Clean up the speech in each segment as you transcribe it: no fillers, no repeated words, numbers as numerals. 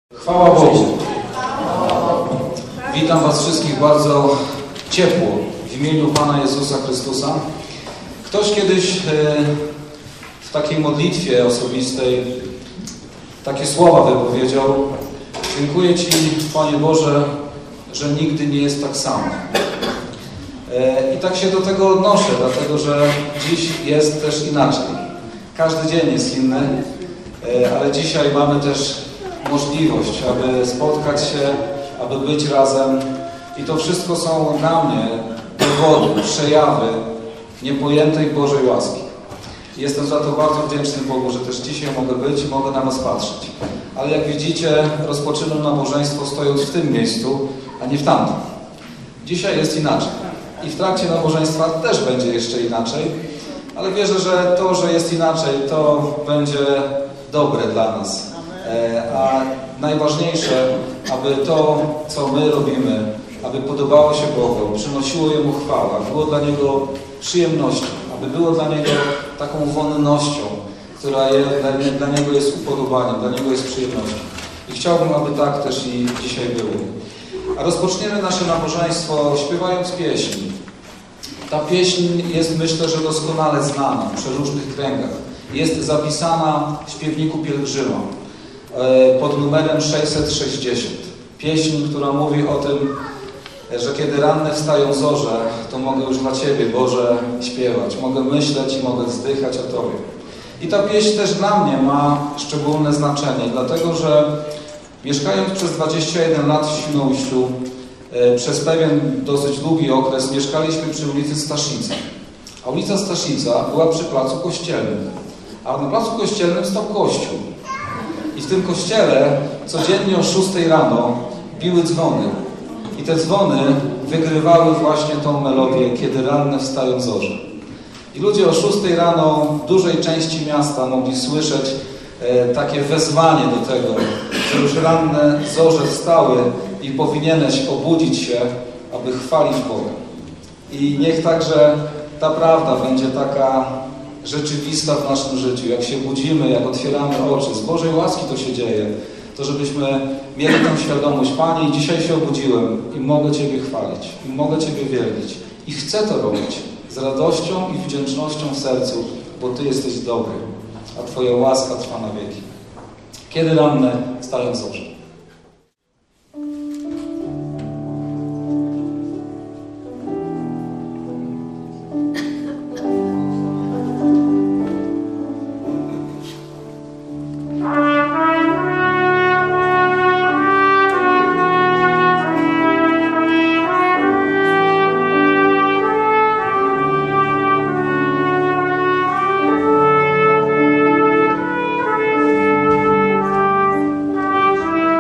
Chwała Bogu. Witam Was wszystkich bardzo ciepło w imieniu Pana Jezusa Chrystusa. Ktoś kiedyś w takiej modlitwie osobistej takie słowa wypowiedział: dziękuję Ci, Panie Boże, że nigdy nie jest tak samo. I tak się do tego odnoszę, dlatego że dziś jest też inaczej. Każdy dzień jest inny, ale dzisiaj mamy też możliwość, aby spotkać się, aby być razem. I to wszystko są dla mnie dowody, przejawy niepojętej Bożej łaski. Jestem za to bardzo wdzięczny Bogu, że też dzisiaj mogę być i mogę na Was patrzeć. Ale jak widzicie, rozpoczynam nabożeństwo stojąc w tym miejscu, a nie w tamtym. Dzisiaj jest inaczej. I w trakcie nabożeństwa też będzie jeszcze inaczej. Ale wierzę, że to, że jest inaczej, to będzie dobre dla nas. A najważniejsze, aby to, co my robimy, aby podobało się Bogu, przynosiło Jemu chwałę, było dla Niego przyjemnością, aby było dla Niego taką wonnością, która dla Niego jest upodobaniem, dla Niego jest przyjemnością. I chciałbym, aby tak też i dzisiaj było. A rozpoczniemy nasze nabożeństwo śpiewając pieśń. Ta pieśń jest, myślę, że doskonale znana w przeróżnych kręgach. Jest zapisana w śpiewniku Pielgrzyma pod numerem 660. Pieśń, która mówi o tym, że kiedy ranne wstają zorze, to mogę już dla Ciebie, Boże, śpiewać. Mogę myśleć i mogę wzdychać o Tobie. I ta pieśń też dla mnie ma szczególne znaczenie, dlatego że mieszkając przez 21 lat w Świnoujściu, przez pewien dosyć długi okres mieszkaliśmy przy ulicy Staszica. A ulica Staszica była przy Placu Kościelnym. A na Placu Kościelnym stał kościół. I w tym kościele codziennie o 6 rano biły dzwony. I te dzwony wygrywały właśnie tą melodię, kiedy ranne wstają zorze. I ludzie o 6 rano w dużej części miasta mogli słyszeć takie wezwanie do tego, że już ranne zorze wstały i powinieneś obudzić się, aby chwalić Boga. I niech także ta prawda będzie taka rzeczywista w naszym życiu. Jak się budzimy, jak otwieramy oczy, z Bożej łaski to się dzieje, to żebyśmy mieli tę świadomość: Panie, dzisiaj się obudziłem i mogę Ciebie chwalić, i mogę Ciebie wielbić. I chcę to robić z radością i wdzięcznością w sercu, bo Ty jesteś dobry, a Twoja łaska trwa na wieki. Kiedy ranne wstają zorze. Thank you.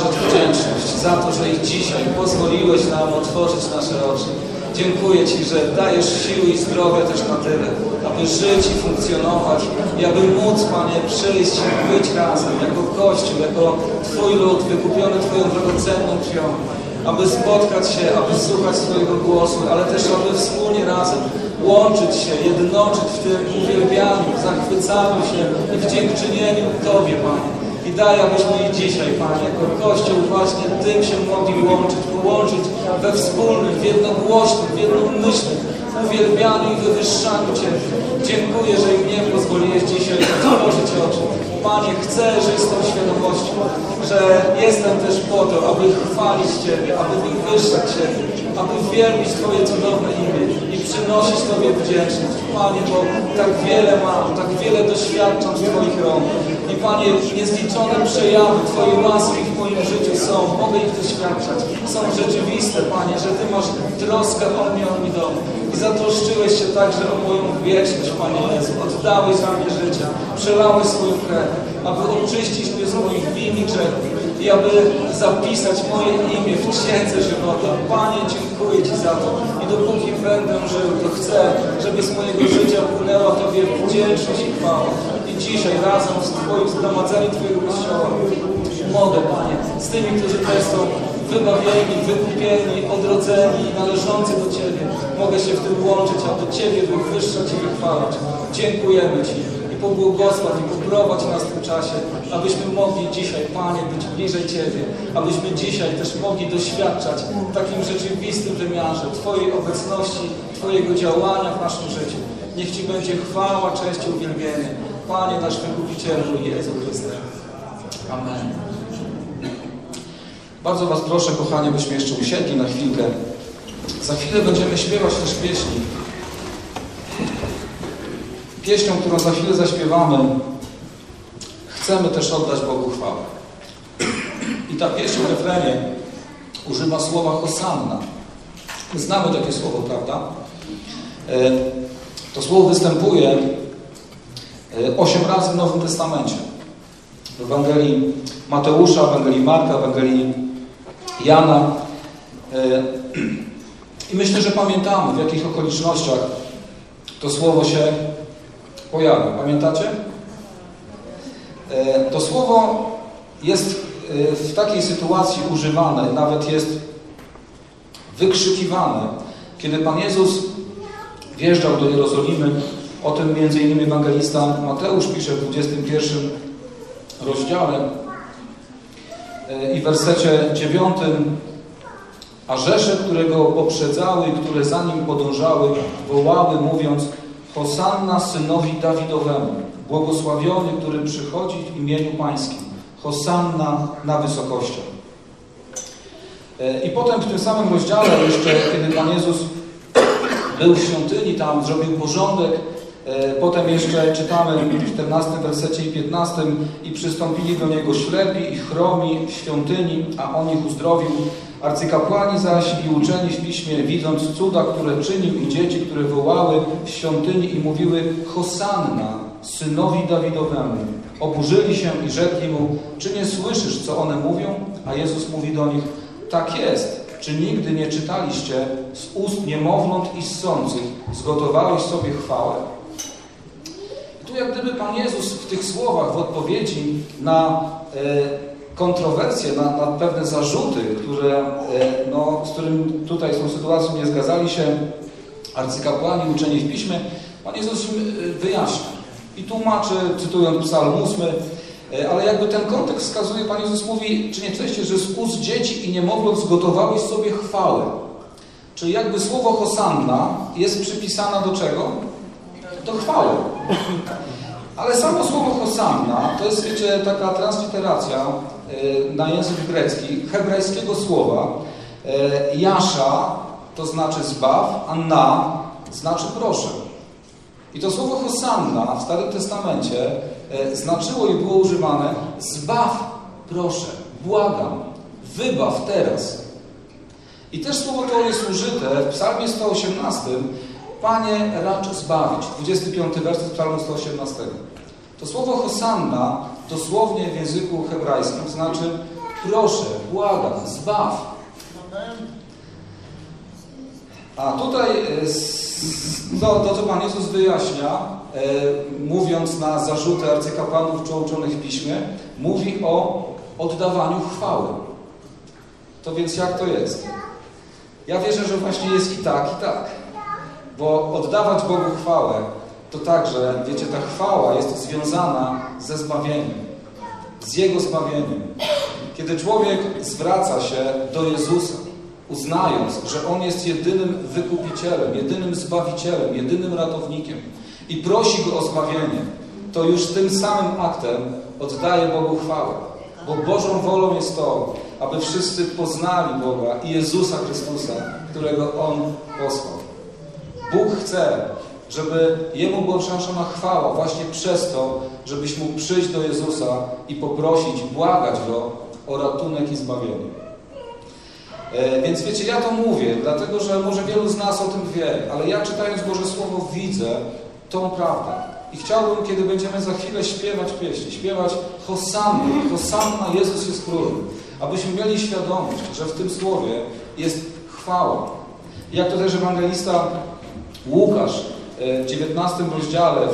wyrażać wdzięczność za to, że i dzisiaj pozwoliłeś nam otworzyć nasze oczy. Dziękuję Ci, że dajesz siły i zdrowia też na tyle, aby żyć i funkcjonować i aby móc, Panie, przyjść i być razem jako Kościół, jako Twój lud, wykupiony Twoją drogocenną krwią, aby spotkać się, aby słuchać Twojego głosu, ale też aby wspólnie razem łączyć się, jednoczyć w tym uwielbianiu, zachwycaniu się i w dziękczynieniu Tobie, Panie. I daj, abyśmy i dzisiaj, Panie, jako Kościół właśnie tym się mogli połączyć we wspólnym, w jednogłośnym, w jednomyślnym uwielbianiu i wywyższaniu Ciebie. Dziękuję, że i mnie pozwoliłeś dzisiaj otworzyć oczy. Panie, chcę żyć z tą świadomością, że jestem też po to, aby chwalić Ciebie, aby wywyższać Ciebie, aby wielbić Twoje cudowne imię i przynosić Tobie wdzięczność. Panie, bo tak wiele mam, tak wiele doświadczam z Twoich rąk. I Panie, niezliczone przejawy Twojej łaski w moim życiu są, mogę ich doświadczać. Są rzeczywiste, Panie, że Ty masz troskę o mnie, o mój dom. I zatroszczyłeś się także o moją wieczność, Panie Jezu. Oddałeś za mnie życie, przelałeś swoją krew, aby oczyścić mnie z moich win i grzechów i aby zapisać moje imię w księdze żywota. Panie, dziękuję Ci za to. I dopóki będę żył, to chcę, żeby z mojego życia płynęła Tobie wdzięczność i chwała. I dzisiaj razem z Twoim zgromadzeniem Twojego Kościoła mogę, Panie, z tymi, którzy tutaj są wybawieni, wykupieni, odrodzeni i należący do Ciebie, mogę się w tym łączyć, aby Ciebie wywyższać i wychwalać. Dziękujemy Ci. Pobłogosław i poprowadź nas w tym czasie, abyśmy mogli dzisiaj, Panie, być bliżej Ciebie, abyśmy dzisiaj też mogli doświadczać w takim rzeczywistym wymiarze Twojej obecności, Twojego działania w naszym życiu. Niech Ci będzie chwała, cześć i uwielbienie. Panie, nasz Wykupicielu Jezu Chryste. Amen. Bardzo Was proszę, kochani, byśmy jeszcze usiedli na chwilkę. Za chwilę będziemy śpiewać też pieśni. Pieśnią, którą za chwilę zaśpiewamy, chcemy też oddać Bogu chwałę. I ta pieśń w refrenie używa słowa Hosanna. My znamy takie słowo, prawda? To słowo występuje 8 razy w Nowym Testamencie. W Ewangelii Mateusza, w Ewangelii Marka, w Ewangelii Jana. I myślę, że pamiętamy, w jakich okolicznościach to słowo się pojawia. Pamiętacie? To słowo jest w takiej sytuacji używane, nawet jest wykrzykiwane, kiedy Pan Jezus wjeżdżał do Jerozolimy. O tym między innymi ewangelista Mateusz pisze w 21 rozdziale i w wersecie 9: a rzesze, które go poprzedzały, które za nim podążały, wołały, mówiąc: Hosanna synowi Dawidowemu, błogosławiony, który przychodzi w imieniu Pańskim. Hosanna na wysokościach. I potem w tym samym rozdziale jeszcze, kiedy Pan Jezus był w świątyni, tam zrobił porządek, potem jeszcze czytamy w 14 wersecie i 15: i przystąpili do Niego ślepi i chromi w świątyni, a On ich uzdrowił. Arcykapłani zaś i uczeni w piśmie, widząc cuda, które czynił, i dzieci, które wołały w świątyni i mówiły: Hosanna synowi Dawidowemu, oburzyli się i rzekli Mu: czy nie słyszysz, co one mówią? A Jezus mówi do nich: tak jest. Czy nigdy nie czytaliście: z ust niemowląt i ssących zgotowałeś sobie chwałę? I tu jak gdyby Pan Jezus w tych słowach, w odpowiedzi na kontrowersje, na pewne zarzuty, z którym tutaj z tą sytuacją nie zgadzali się arcykapłani, uczeni w piśmie, Pan Jezus wyjaśnia i tłumaczy, cytując Psalm 8, ale jakby ten kontekst wskazuje, Pan Jezus mówi: czy nie czytaliście, że z ust dzieci i niemowląt zgotowałeś sobie chwałę? Czyli jakby słowo Hosanna jest przypisane do czego? Do chwały. Ale samo słowo Hosanna to jest, wiecie, taka transliteracja na język grecki hebrajskiego słowa Jasza, to znaczy zbaw, a na znaczy proszę. I to słowo Hosanna w Starym Testamencie znaczyło i było używane: zbaw, proszę, błagam, wybaw teraz. I też słowo to jest użyte w Psalmie 118: Panie, racz zbawić. 25 werset Psalmu 118. To słowo Hosanna dosłownie w języku hebrajskim znaczy Proszę, błagam, zbaw. A tutaj to, co Pan Jezus wyjaśnia, mówiąc na zarzuty arcykapłanów czy uczonych w Piśmie, mówi o oddawaniu chwały. To więc jak to jest? Ja wierzę, że właśnie jest i tak. Bo oddawać Bogu chwałę, to także, wiecie, ta chwała jest związana ze zbawieniem. Z Jego zbawieniem. Kiedy człowiek zwraca się do Jezusa, uznając, że On jest jedynym wykupicielem, jedynym zbawicielem, jedynym ratownikiem i prosi Go o zbawienie, to już tym samym aktem oddaje Bogu chwałę. Bo Bożą wolą jest to, aby wszyscy poznali Boga i Jezusa Chrystusa, którego On posłał. Bóg chce, żeby Jemu była przynoszona chwała właśnie przez to, żebyś mógł przyjść do Jezusa i poprosić, błagać Go o ratunek i zbawienie. Więc wiecie, ja to mówię, dlatego że może wielu z nas o tym wie, ale ja czytając Boże Słowo widzę tą prawdę. I chciałbym, kiedy będziemy za chwilę śpiewać pieśni, śpiewać Hosanna, Hosanna, Jezus jest Królem, abyśmy mieli świadomość, że w tym Słowie jest chwała. Jak to też ewangelista Łukasz w 19 rozdziale, w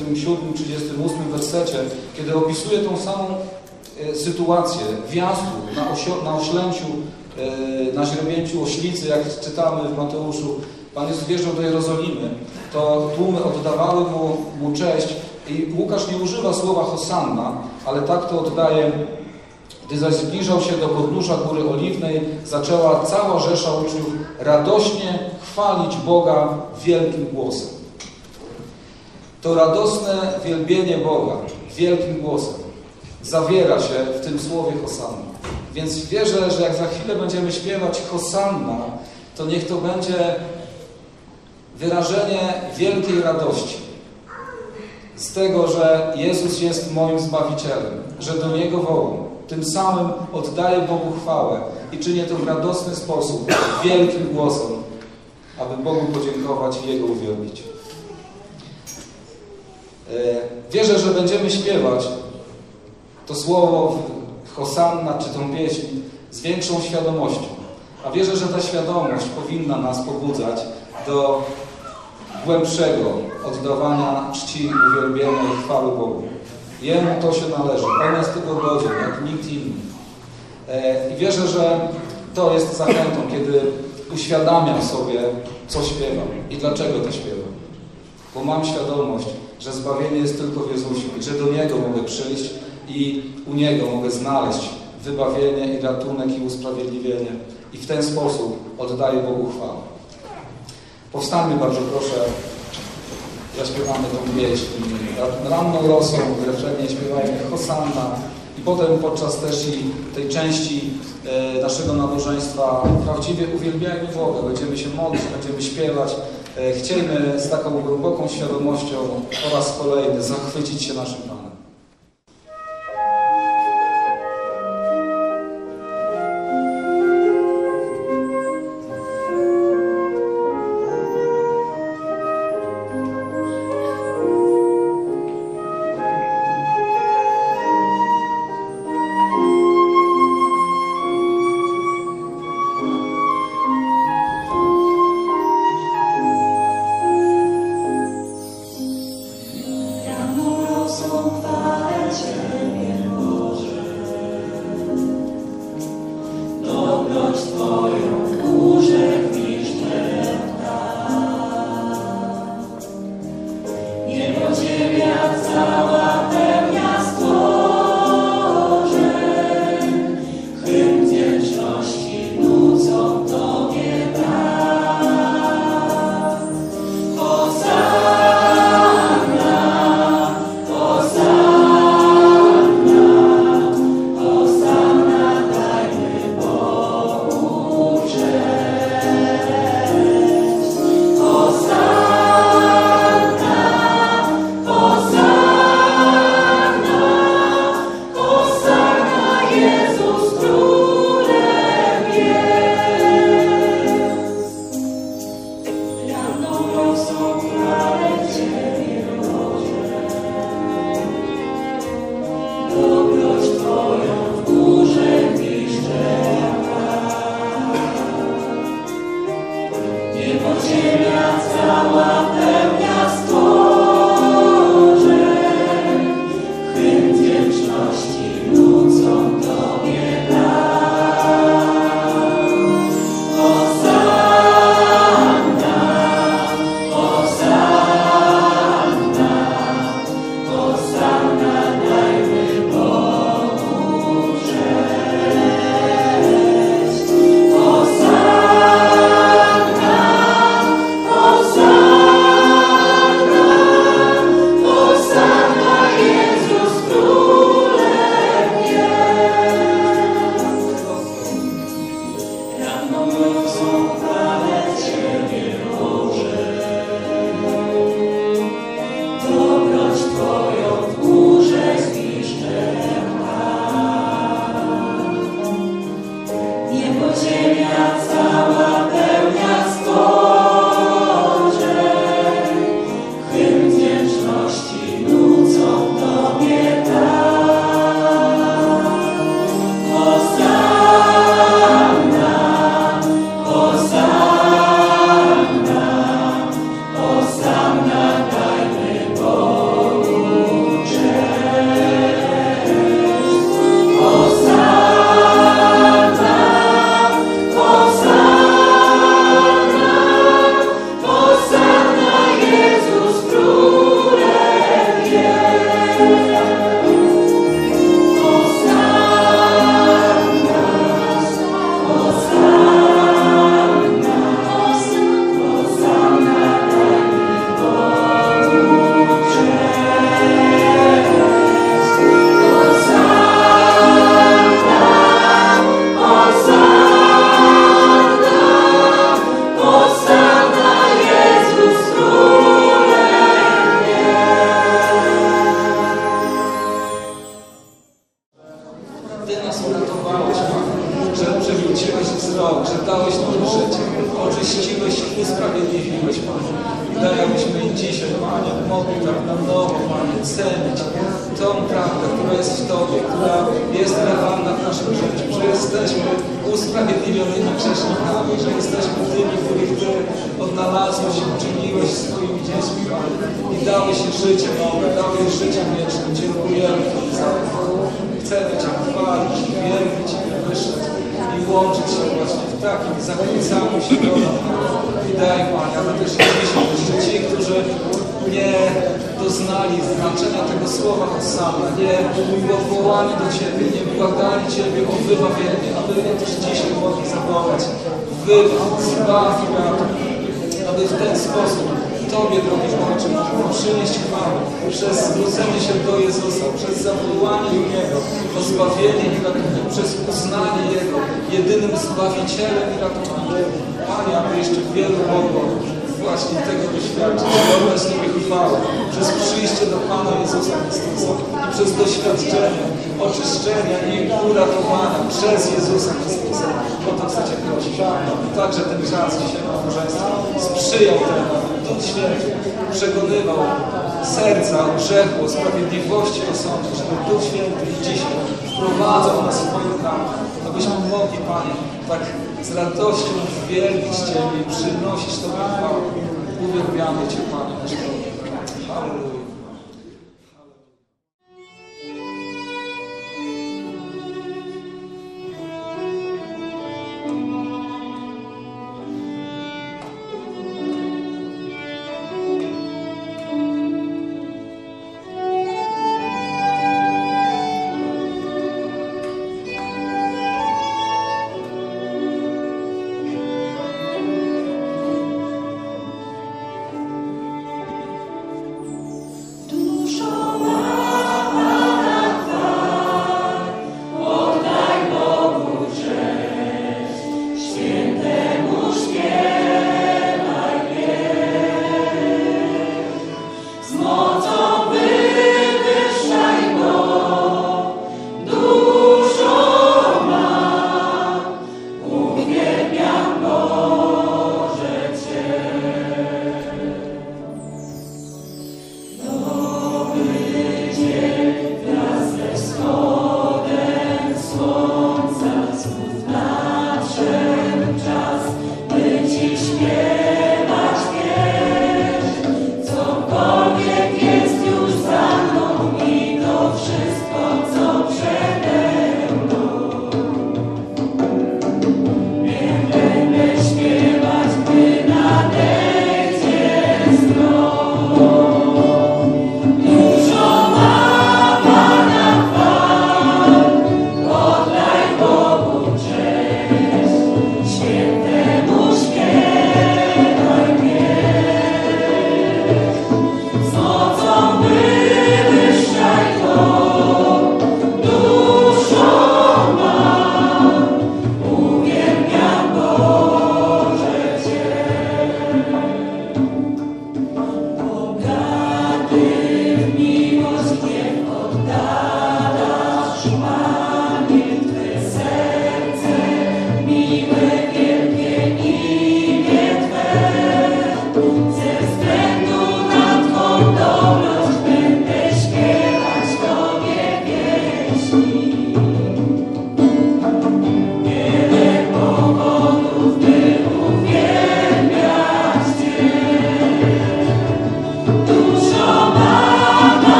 37-38 wersecie, kiedy opisuje tą samą sytuację wjazdu na oślęciu, na źrebięciu oślicy, jak czytamy w Mateuszu, Pan Jezus wjeżdżał do Jerozolimy, to tłumy oddawały mu cześć i Łukasz nie używa słowa Hosanna, ale tak to oddaje. Gdy zaś zbliżał się do podnóża Góry Oliwnej, zaczęła cała rzesza uczniów radośnie chwalić Boga wielkim głosem. To radosne wielbienie Boga wielkim głosem zawiera się w tym słowie Hosanna. Więc wierzę, że jak za chwilę będziemy śpiewać Hosanna, to niech to będzie wyrażenie wielkiej radości z tego, że Jezus jest moim Zbawicielem, że do Niego wołam. Tym samym oddaję Bogu chwałę i czynię to w radosny sposób, wielkim głosem, aby Bogu podziękować i Jego uwielbić. Wierzę, że będziemy śpiewać to słowo Hosanna czy tą pieśń z większą świadomością. A wierzę, że ta świadomość powinna nas pobudzać do głębszego oddawania czci, uwielbienia i chwały Bogu. Jemu to się należy. On jest tego godzien, jak nikt inny. I wierzę, że to jest zachętą, kiedy uświadamiam sobie, co śpiewam i dlaczego to śpiewam. Bo mam świadomość, że zbawienie jest tylko w Jezusie i że do Niego mogę przyjść i u Niego mogę znaleźć wybawienie i ratunek i usprawiedliwienie. I w ten sposób oddaję Bogu chwałę. Powstańmy bardzo proszę. Zaśpiewamy tą pieśń. Ranną rosą w refrenie śpiewajmy Hosanna. I potem podczas też i tej części naszego nabożeństwa prawdziwie uwielbiajmy Boga. Będziemy się modlić, będziemy śpiewać. Chciejmy z taką głęboką świadomością po raz kolejny zachwycić się naszym Panem. dzisiaj, Panie, mogli tak na nowo, Panie, cenić tą prawdę, która jest w Tobie, która jest realna w naszym życiu, że jesteśmy usprawiedliwionymi grzesznikami, że jesteśmy tymi, których Ty odnalazłeś i uczyniłeś swoimi dziećmi, Panie, i dałeś im życie nowe, dałeś życie wieczne. Dziękujemy Tobie za to. Chcemy Cię chwalić, wielbić i wywyższać i łączyć się właśnie w takim zachwycaniu się Tobą. I daj, Panie, ale też dzisiaj jeszcze ci, którzy nie doznali znaczenia tego słowa Hosanna, nie byli odwołani do Ciebie, nie błagali Ciebie o wybawienie, aby też dzisiaj mogli zawołać wybaw, zbaw i ratuj, aby w ten sposób Tobie, drogi Ojcze, przynieść chwałę przez zwrócenie się do Jezusa, przez zawołanie do Niego o zbawienie i ratunek, przez uznanie Jego jedynym Zbawicielem i ratownikiem. Panie, aby jeszcze wielu mogło właśnie tego doświadczyć, oddać Tobie chwałę przez przyjście do Pana Jezusa Chrystusa i przez doświadczenie oczyszczenia i uratowania przez Jezusa Chrystusa. O to chcę Cię prosić, Panie. Także ten czas dzisiaj na nabożeństwie sprzyjał temu. Duch Święty przekonywał serca o grzechu, o sprawiedliwości, o sądzie, żeby Duch Święty dzisiaj wprowadzał nas w swoją prawdę, abyśmy mogli, Panie, tak z radością wielbić Ciebie i przynosić Tobie chwałę. Uwielbiamy Cię, Panie, nasz Bóg. Halleluja.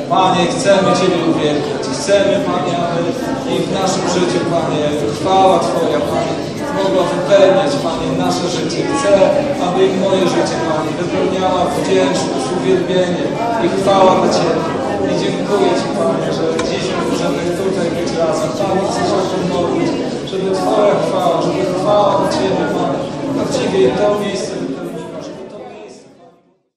Panie, chcemy Ciebie uwielbiać i chcemy, Panie, aby i w naszym życiu, Panie, chwała Twoja, Panie, mogła wypełniać, Panie, nasze życie. Chcę, aby i moje życie, Panie, wypełniała wdzięczność, uwielbienie i chwała dla Ciebie. I dziękuję Ci, Panie, że dzisiaj możemy tutaj być razem. Panie, chcę się o tym modlić, żeby Twoja chwała, żeby chwała dla Ciebie, Panie, prawdziwie to miejsce wypełniła, żeby to miejsce, Panie.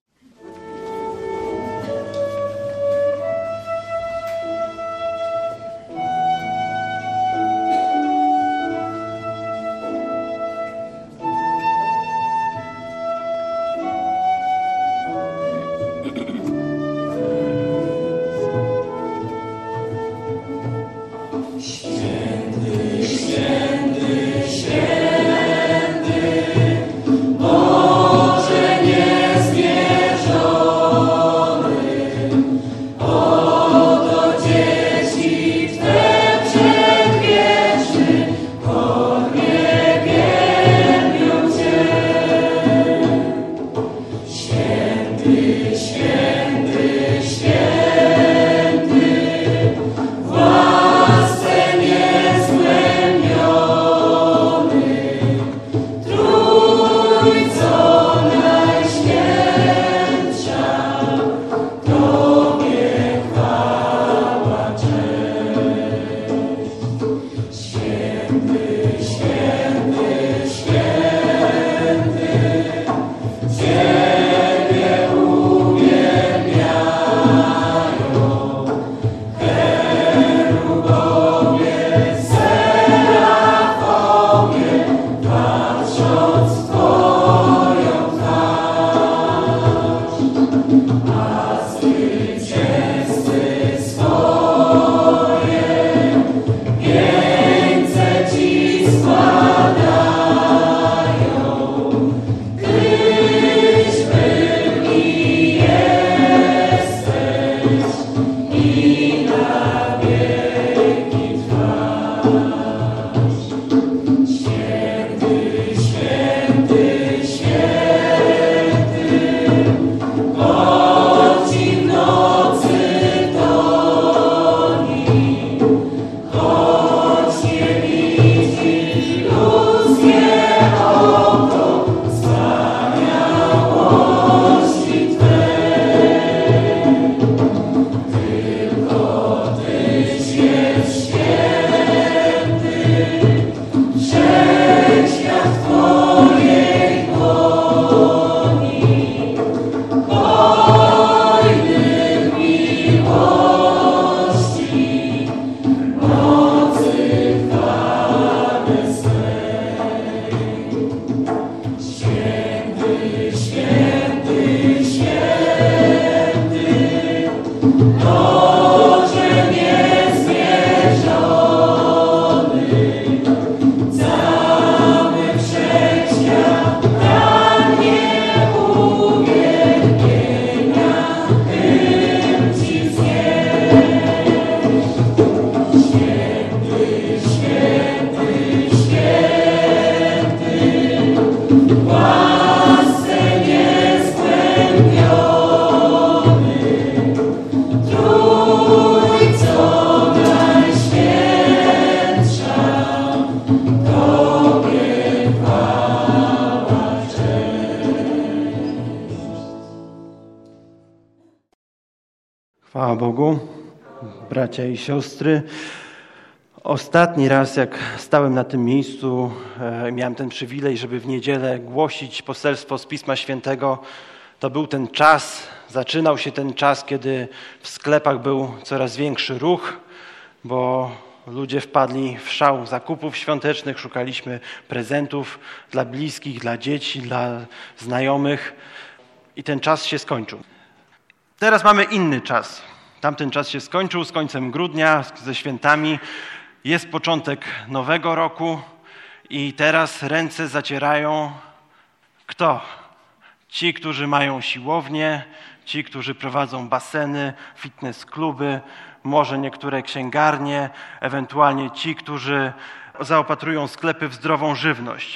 Chwała Bogu, bracia i siostry. Ostatni raz, jak stałem na tym miejscu, miałem ten przywilej, żeby w niedzielę głosić poselstwo z Pisma Świętego. To był ten czas, zaczynał się ten czas, kiedy w sklepach był coraz większy ruch, bo ludzie wpadli w szał zakupów świątecznych, szukaliśmy prezentów dla bliskich, dla dzieci, dla znajomych i ten czas się skończył. Teraz mamy inny czas. Tamten czas się skończył z końcem grudnia, ze świętami. Jest początek nowego roku i teraz ręce zacierają kto? Ci, którzy mają siłownię, ci, którzy prowadzą baseny, fitness kluby, może niektóre księgarnie, ewentualnie ci, którzy zaopatrują sklepy w zdrową żywność.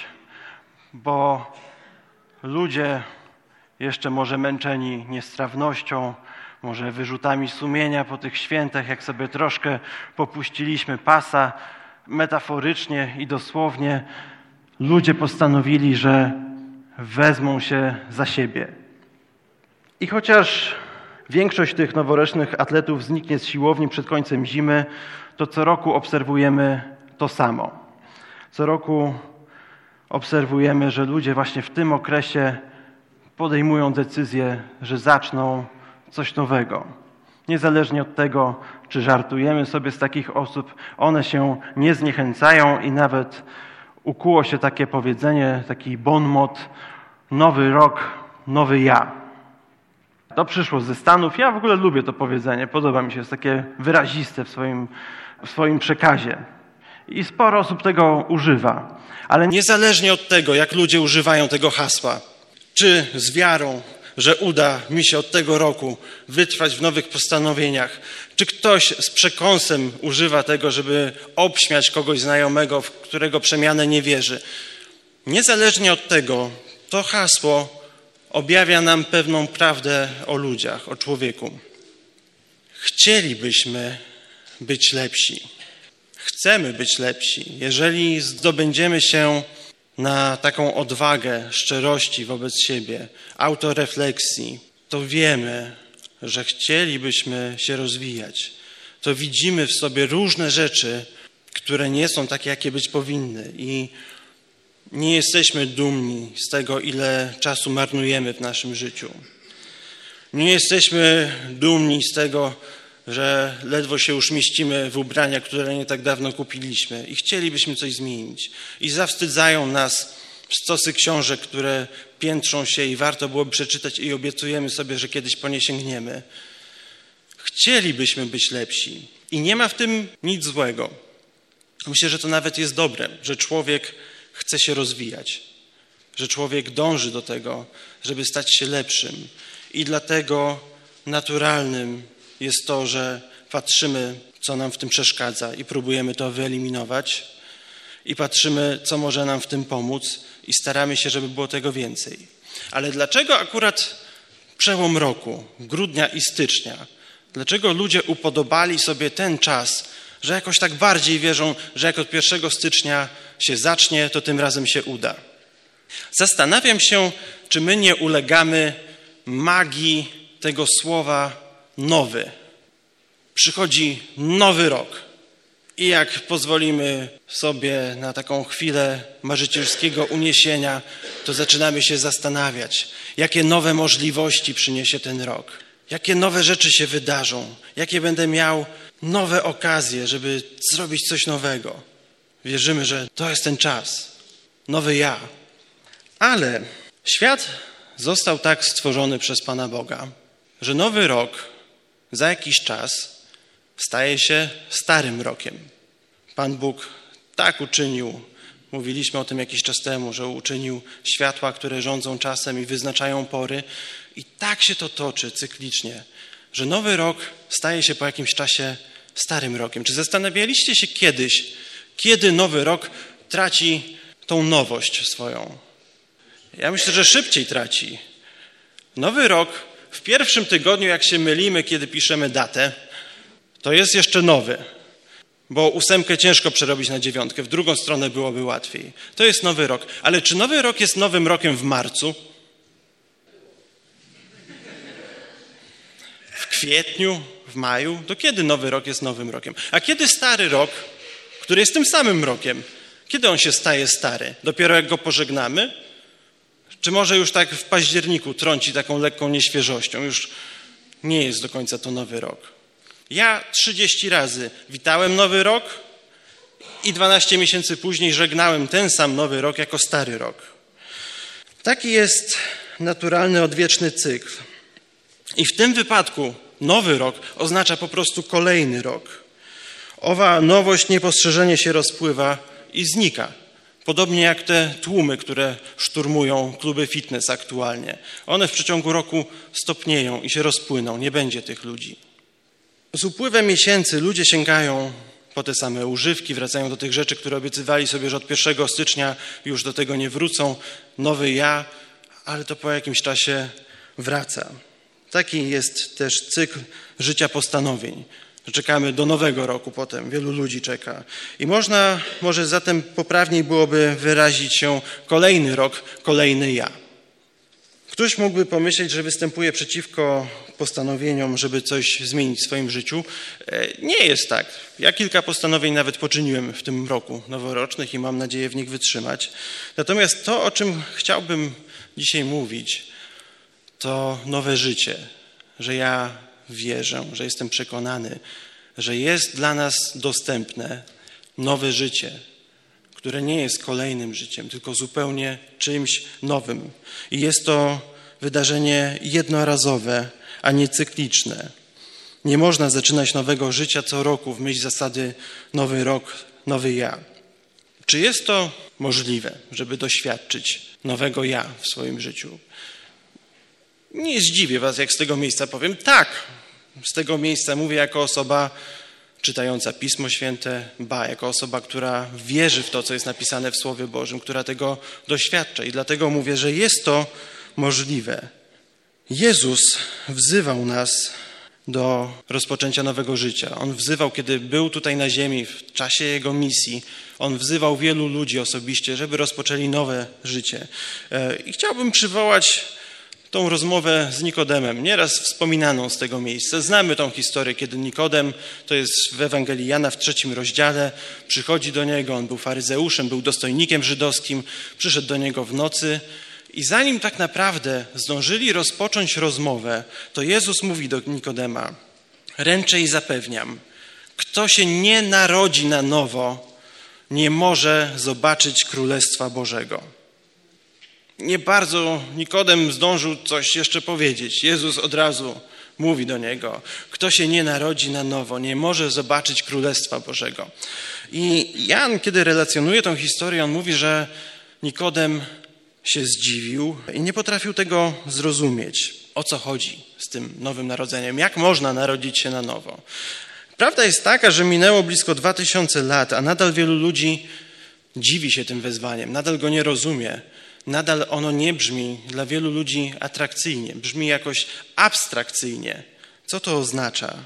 Bo ludzie jeszcze może męczeni niestrawnością, może wyrzutami sumienia po tych świętach, jak sobie troszkę popuściliśmy pasa, metaforycznie i dosłownie, ludzie postanowili, że wezmą się za siebie. I chociaż większość tych noworocznych atletów zniknie z siłowni przed końcem zimy, to co roku obserwujemy to samo. Co roku obserwujemy, że ludzie właśnie w tym okresie podejmują decyzję, że zaczną coś nowego. Niezależnie od tego, czy żartujemy sobie z takich osób, one się nie zniechęcają i nawet ukuło się takie powiedzenie, taki bon mot: nowy rok, nowy ja. To przyszło ze Stanów. Ja w ogóle lubię to powiedzenie, podoba mi się, jest takie wyraziste w swoim przekazie. I sporo osób tego używa. Ale niezależnie od tego, jak ludzie używają tego hasła, czy z wiarą, że uda mi się od tego roku wytrwać w nowych postanowieniach, czy ktoś z przekąsem używa tego, żeby obśmiać kogoś znajomego, w którego przemianę nie wierzy. Niezależnie od tego, to hasło objawia nam pewną prawdę o ludziach, o człowieku. Chcielibyśmy być lepsi. Chcemy być lepsi. Jeżeli zdobędziemy się na taką odwagę szczerości wobec siebie, autorefleksji, to wiemy, że chcielibyśmy się rozwijać. To widzimy w sobie różne rzeczy, które nie są takie, jakie być powinny i nie jesteśmy dumni z tego, ile czasu marnujemy w naszym życiu. Nie jesteśmy dumni z tego, że ledwo się już mieścimy w ubrania, które nie tak dawno kupiliśmy i chcielibyśmy coś zmienić. I zawstydzają nas stosy książek, które piętrzą się i warto byłoby przeczytać i obiecujemy sobie, że kiedyś po nie sięgniemy. Chcielibyśmy być lepsi i nie ma w tym nic złego. Myślę, że to nawet jest dobre, że człowiek chce się rozwijać, że człowiek dąży do tego, żeby stać się lepszym i dlatego naturalnym jest to, że patrzymy, co nam w tym przeszkadza i próbujemy to wyeliminować i patrzymy, co może nam w tym pomóc i staramy się, żeby było tego więcej. Ale dlaczego akurat przełom roku, grudnia i stycznia, dlaczego ludzie upodobali sobie ten czas, że jakoś tak bardziej wierzą, że jak od 1 stycznia się zacznie, to tym razem się uda? Zastanawiam się, czy my nie ulegamy magii tego słowa nowy. Przychodzi nowy rok i jak pozwolimy sobie na taką chwilę marzycielskiego uniesienia, to zaczynamy się zastanawiać, jakie nowe możliwości przyniesie ten rok, jakie nowe rzeczy się wydarzą, jakie będę miał nowe okazje, żeby zrobić coś nowego. Wierzymy, że to jest ten czas, nowy ja. Ale świat został tak stworzony przez Pana Boga, że nowy rok za jakiś czas staje się starym rokiem. Pan Bóg tak uczynił, mówiliśmy o tym jakiś czas temu, że uczynił światła, które rządzą czasem i wyznaczają pory i tak się to toczy cyklicznie, że nowy rok staje się po jakimś czasie starym rokiem. Czy zastanawialiście się kiedyś, kiedy nowy rok traci tą nowość swoją? Ja myślę, że szybciej traci. Nowy rok w pierwszym tygodniu, jak się mylimy, kiedy piszemy datę, to jest jeszcze nowy, bo 8 ciężko przerobić na 9, w drugą stronę byłoby łatwiej. To jest nowy rok. Ale czy nowy rok jest nowym rokiem w marcu? W kwietniu? W maju? To kiedy nowy rok jest nowym rokiem? A kiedy stary rok, który jest tym samym rokiem, kiedy on się staje stary? Dopiero jak go pożegnamy? Czy może już tak w październiku trąci taką lekką nieświeżością? Już nie jest do końca to nowy rok. Ja 30 razy witałem nowy rok i 12 miesięcy później żegnałem ten sam nowy rok jako stary rok. Taki jest naturalny, odwieczny cykl. I w tym wypadku nowy rok oznacza po prostu kolejny rok. Owa nowość niepostrzeżenie się rozpływa i znika. Podobnie jak te tłumy, które szturmują kluby fitness aktualnie. One w przeciągu roku stopnieją i się rozpłyną. Nie będzie tych ludzi. Z upływem miesięcy ludzie sięgają po te same używki, wracają do tych rzeczy, które obiecywali sobie, że od 1 stycznia już do tego nie wrócą. Nowy ja, ale to po jakimś czasie wraca. Taki jest też cykl życia postanowień. Czekamy do nowego roku potem, wielu ludzi czeka. I może zatem poprawniej byłoby wyrazić się kolejny rok, kolejny ja. Ktoś mógłby pomyśleć, że występuje przeciwko postanowieniom, żeby coś zmienić w swoim życiu. Nie jest tak. Ja kilka postanowień nawet poczyniłem w tym roku noworocznych i mam nadzieję w nich wytrzymać. Natomiast to, o czym chciałbym dzisiaj mówić, to nowe życie, że ja wierzę, że jestem przekonany, że jest dla nas dostępne nowe życie, które nie jest kolejnym życiem, tylko zupełnie czymś nowym. I jest to wydarzenie jednorazowe, a nie cykliczne. Nie można zaczynać nowego życia co roku w myśl zasady nowy rok, nowy ja. Czy jest to możliwe, żeby doświadczyć nowego ja w swoim życiu? Nie zdziwię was, jak z tego miejsca powiem tak. Z tego miejsca mówię jako osoba czytająca Pismo Święte, jako osoba, która wierzy w to, co jest napisane w Słowie Bożym, która tego doświadcza. I dlatego mówię, że jest to możliwe. Jezus wzywał nas do rozpoczęcia nowego życia. On wzywał, kiedy był tutaj na ziemi, w czasie Jego misji. On wzywał wielu ludzi osobiście, żeby rozpoczęli nowe życie. I chciałbym przywołać tą rozmowę z Nikodemem, nieraz wspominaną z tego miejsca. Znamy tą historię, kiedy Nikodem, to jest w Ewangelii Jana w 3 rozdziale, przychodzi do niego, on był faryzeuszem, był dostojnikiem żydowskim, przyszedł do niego w nocy i zanim tak naprawdę zdążyli rozpocząć rozmowę, to Jezus mówi do Nikodema: ręczę i zapewniam, kto się nie narodzi na nowo, nie może zobaczyć Królestwa Bożego. Nie bardzo Nikodem zdążył coś jeszcze powiedzieć. Jezus od razu mówi do niego: kto się nie narodzi na nowo, nie może zobaczyć Królestwa Bożego. I Jan, kiedy relacjonuje tę historię, on mówi, że Nikodem się zdziwił i nie potrafił tego zrozumieć. O co chodzi z tym nowym narodzeniem? Jak można narodzić się na nowo? Prawda jest taka, że minęło blisko 2000 lat, a nadal wielu ludzi dziwi się tym wezwaniem, nadal go nie rozumie. Nadal ono nie brzmi dla wielu ludzi atrakcyjnie, brzmi jakoś abstrakcyjnie. Co to oznacza?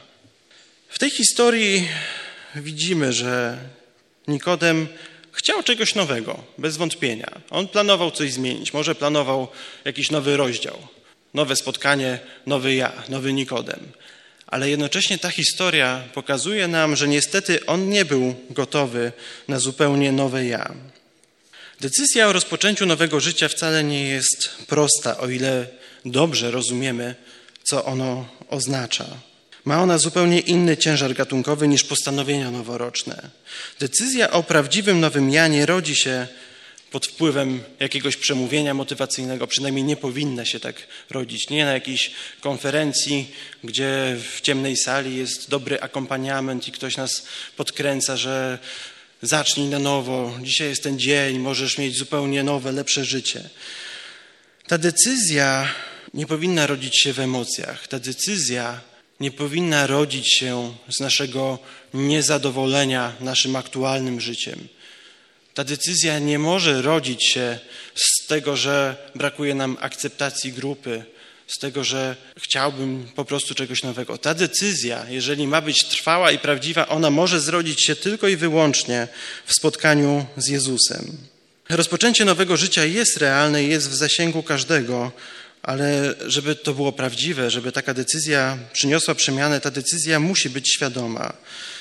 W tej historii widzimy, że Nikodem chciał czegoś nowego, bez wątpienia. On planował coś zmienić, może planował jakiś nowy rozdział, nowe spotkanie, nowy ja, nowy Nikodem. Ale jednocześnie ta historia pokazuje nam, że niestety on nie był gotowy na zupełnie nowe ja. Decyzja o rozpoczęciu nowego życia wcale nie jest prosta, o ile dobrze rozumiemy, co ono oznacza. Ma ona zupełnie inny ciężar gatunkowy niż postanowienia noworoczne. Decyzja o prawdziwym nowym ja nie rodzi się pod wpływem jakiegoś przemówienia motywacyjnego, przynajmniej nie powinna się tak rodzić. Nie na jakiejś konferencji, gdzie w ciemnej sali jest dobry akompaniament i ktoś nas podkręca, że zacznij na nowo, dzisiaj jest ten dzień, możesz mieć zupełnie nowe, lepsze życie. Ta decyzja nie powinna rodzić się w emocjach. Ta decyzja nie powinna rodzić się z naszego niezadowolenia naszym aktualnym życiem. Ta decyzja nie może rodzić się z tego, że brakuje nam akceptacji grupy, z tego, że chciałbym po prostu czegoś nowego. Ta decyzja, jeżeli ma być trwała i prawdziwa, ona może zrodzić się tylko i wyłącznie w spotkaniu z Jezusem. Rozpoczęcie nowego życia jest realne i jest w zasięgu każdego, ale żeby to było prawdziwe, żeby taka decyzja przyniosła przemianę, ta decyzja musi być świadoma.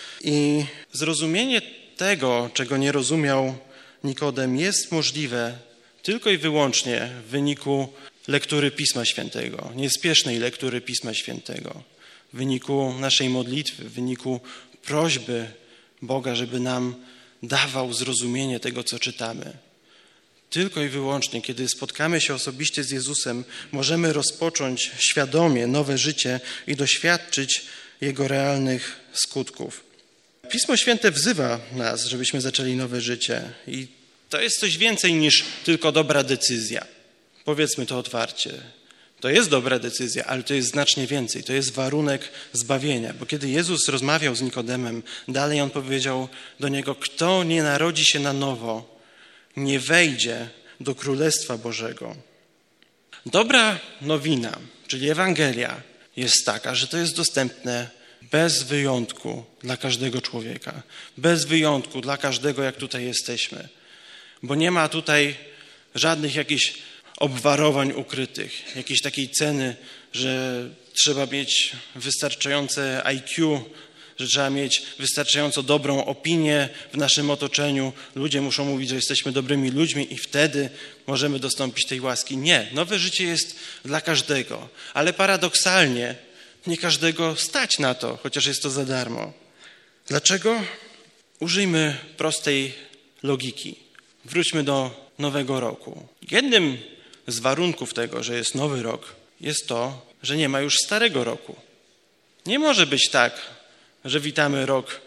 I zrozumienie tego, czego nie rozumiał Nikodem, jest możliwe tylko i wyłącznie w wyniku lektury Pisma Świętego, niespiesznej lektury Pisma Świętego, w wyniku naszej modlitwy, w wyniku prośby Boga, żeby nam dawał zrozumienie tego, co czytamy. Tylko i wyłącznie, kiedy spotkamy się osobiście z Jezusem, możemy rozpocząć świadomie nowe życie i doświadczyć Jego realnych skutków. Pismo Święte wzywa nas, żebyśmy zaczęli nowe życie i to jest coś więcej niż tylko dobra decyzja. Powiedzmy to otwarcie. To jest dobra decyzja, ale to jest znacznie więcej. To jest warunek zbawienia, bo kiedy Jezus rozmawiał z Nikodemem, dalej On powiedział do niego: kto nie narodzi się na nowo, nie wejdzie do Królestwa Bożego. Dobra nowina, czyli Ewangelia, jest taka, że to jest dostępne bez wyjątku dla każdego człowieka. Bez wyjątku dla każdego, jak tutaj jesteśmy. Bo nie ma tutaj żadnych jakichś obwarowań ukrytych, jakiejś takiej ceny, że trzeba mieć wystarczające IQ, że trzeba mieć wystarczająco dobrą opinię w naszym otoczeniu. Ludzie muszą mówić, że jesteśmy dobrymi ludźmi i wtedy możemy dostąpić tej łaski. Nie, nowe życie jest dla każdego, ale paradoksalnie nie każdego stać na to, chociaż jest to za darmo. Dlaczego? Użyjmy prostej logiki. Wróćmy do nowego roku. Jednym z warunków tego, że jest nowy rok, jest to, że nie ma już starego roku. Nie może być tak, że witamy rok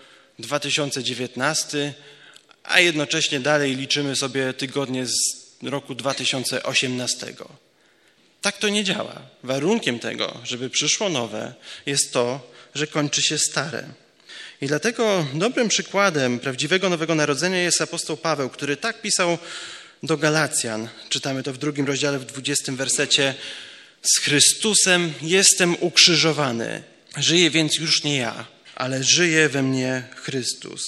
2019, a jednocześnie dalej liczymy sobie tygodnie z roku 2018. Tak to nie działa. Warunkiem tego, żeby przyszło nowe, jest to, że kończy się stare. I dlatego dobrym przykładem prawdziwego Nowego Narodzenia jest apostoł Paweł, który tak pisał do Galacjan. Czytamy to w 2 rozdziale, w 20 wersecie. Z Chrystusem jestem ukrzyżowany. Żyję więc już nie ja, ale żyje we mnie Chrystus.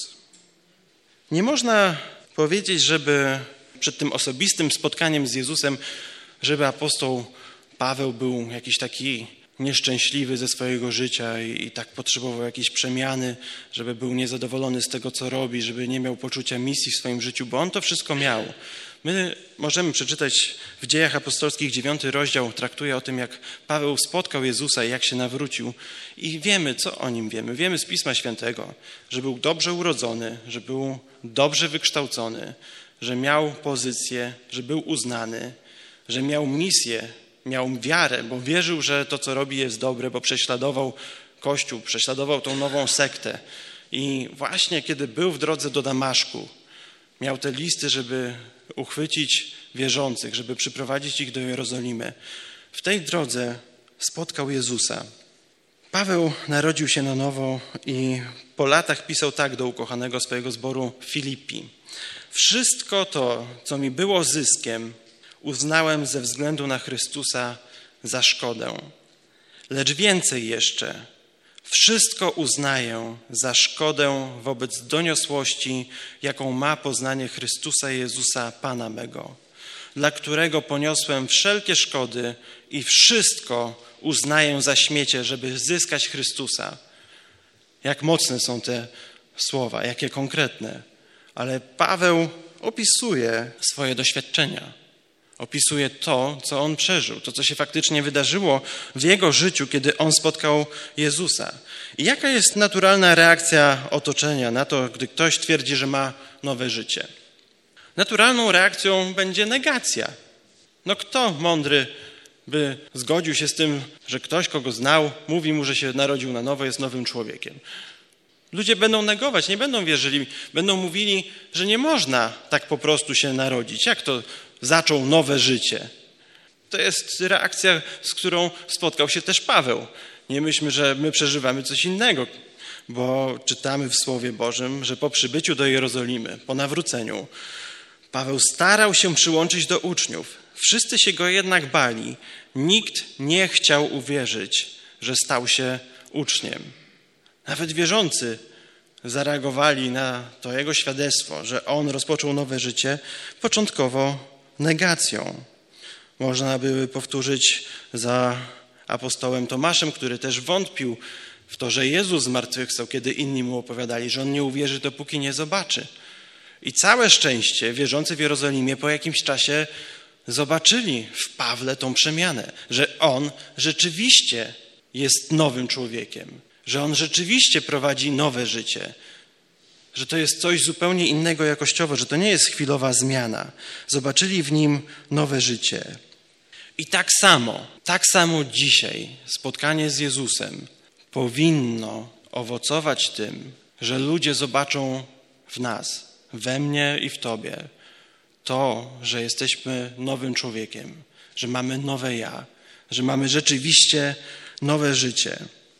Nie można powiedzieć, żeby przed tym osobistym spotkaniem z Jezusem, żeby apostoł Paweł był jakiś taki nieszczęśliwy ze swojego życia i tak potrzebował jakiejś przemiany, żeby był niezadowolony z tego, co robi, żeby nie miał poczucia misji w swoim życiu, bo on to wszystko miał. My możemy przeczytać w Dziejach Apostolskich 9 rozdział, traktuje o tym, jak Paweł spotkał Jezusa i jak się nawrócił i wiemy, co o nim wiemy. Wiemy z Pisma Świętego, że był dobrze urodzony, że był dobrze wykształcony, że miał pozycję, że był uznany, że miał misję, miał wiarę, bo wierzył, że to, co robi, jest dobre, bo prześladował Kościół, prześladował tą nową sektę. I właśnie kiedy był w drodze do Damaszku, miał te listy, żeby uchwycić wierzących, żeby przyprowadzić ich do Jerozolimy. W tej drodze spotkał Jezusa. Paweł narodził się na nowo i po latach pisał tak do ukochanego swojego zboru Filipi. Wszystko to, co mi było zyskiem, uznałem ze względu na Chrystusa za szkodę. Lecz więcej jeszcze, wszystko uznaję za szkodę wobec doniosłości, jaką ma poznanie Chrystusa Jezusa, Pana mego, dla którego poniosłem wszelkie szkody i wszystko uznaję za śmiecie, żeby zyskać Chrystusa. Jak mocne są te słowa, jakie konkretne. Ale Paweł opisuje swoje doświadczenia. Opisuje to, co on przeżył, to, co się faktycznie wydarzyło w jego życiu, kiedy on spotkał Jezusa. I jaka jest naturalna reakcja otoczenia na to, gdy ktoś twierdzi, że ma nowe życie? Naturalną reakcją będzie negacja. No kto mądry by zgodził się z tym, że ktoś, kogo znał, mówi mu, że się narodził na nowo, jest nowym człowiekiem? Ludzie będą negować, nie będą wierzyli, będą mówili, że nie można tak po prostu się narodzić. Jak to zaczął nowe życie? To jest reakcja, z którą spotkał się też Paweł. Nie myślmy, że my przeżywamy coś innego, bo czytamy w Słowie Bożym, że po przybyciu do Jerozolimy, po nawróceniu, Paweł starał się przyłączyć do uczniów. Wszyscy się go jednak bali. Nikt nie chciał uwierzyć, że stał się uczniem. Nawet wierzący zareagowali na to jego świadectwo, że on rozpoczął nowe życie, początkowo negacją. Można by powtórzyć za apostołem Tomaszem, który też wątpił w to, że Jezus zmartwychwstał, kiedy inni mu opowiadali, że on nie uwierzy, dopóki nie zobaczy. I całe szczęście wierzący w Jerozolimie po jakimś czasie zobaczyli w Pawle tą przemianę, że on rzeczywiście jest nowym człowiekiem, że on rzeczywiście prowadzi nowe życie, że to jest coś zupełnie innego jakościowo, że to nie jest chwilowa zmiana. Zobaczyli w nim nowe życie. I tak samo dzisiaj spotkanie z Jezusem powinno owocować tym, że ludzie zobaczą w nas, we mnie i w Tobie to, że jesteśmy nowym człowiekiem, że mamy nowe ja, że mamy rzeczywiście nowe życie.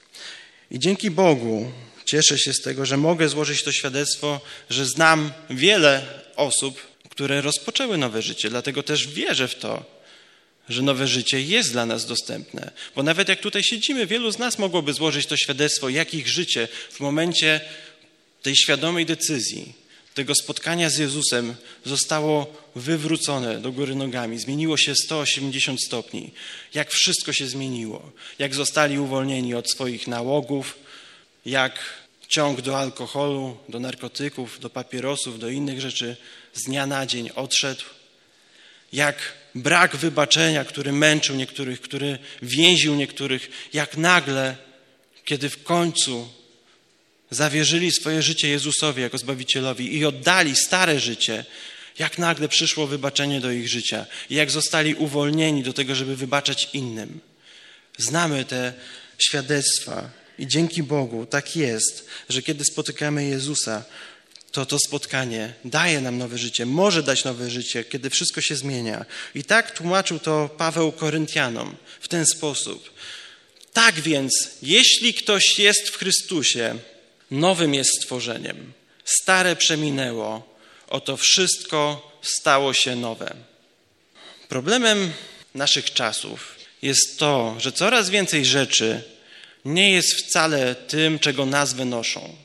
I dzięki Bogu cieszę się z tego, że mogę złożyć to świadectwo, że znam wiele osób, które rozpoczęły nowe życie. Dlatego też wierzę w to, że nowe życie jest dla nas dostępne. Bo nawet jak tutaj siedzimy, wielu z nas mogłoby złożyć to świadectwo, jak ich życie w momencie tej świadomej decyzji, tego spotkania z Jezusem zostało wywrócone do góry nogami. Zmieniło się 180 stopni. Jak wszystko się zmieniło. Jak zostali uwolnieni od swoich nałogów, jak ciąg do alkoholu, do narkotyków, do papierosów, do innych rzeczy z dnia na dzień odszedł. Jak brak wybaczenia, który męczył niektórych, który więził niektórych, jak nagle, kiedy w końcu zawierzyli swoje życie Jezusowi jako Zbawicielowi i oddali stare życie, jak nagle przyszło wybaczenie do ich życia i jak zostali uwolnieni do tego, żeby wybaczać innym. Znamy te świadectwa i dzięki Bogu tak jest, że kiedy spotykamy Jezusa, to spotkanie daje nam nowe życie, może dać nowe życie, kiedy wszystko się zmienia. I tak tłumaczył to Paweł Koryntianom w ten sposób. Tak więc, jeśli ktoś jest w Chrystusie, nowym jest stworzeniem. Stare przeminęło, oto wszystko stało się nowe. Problemem naszych czasów jest to, że coraz więcej rzeczy nie jest wcale tym, czego nazwę noszą.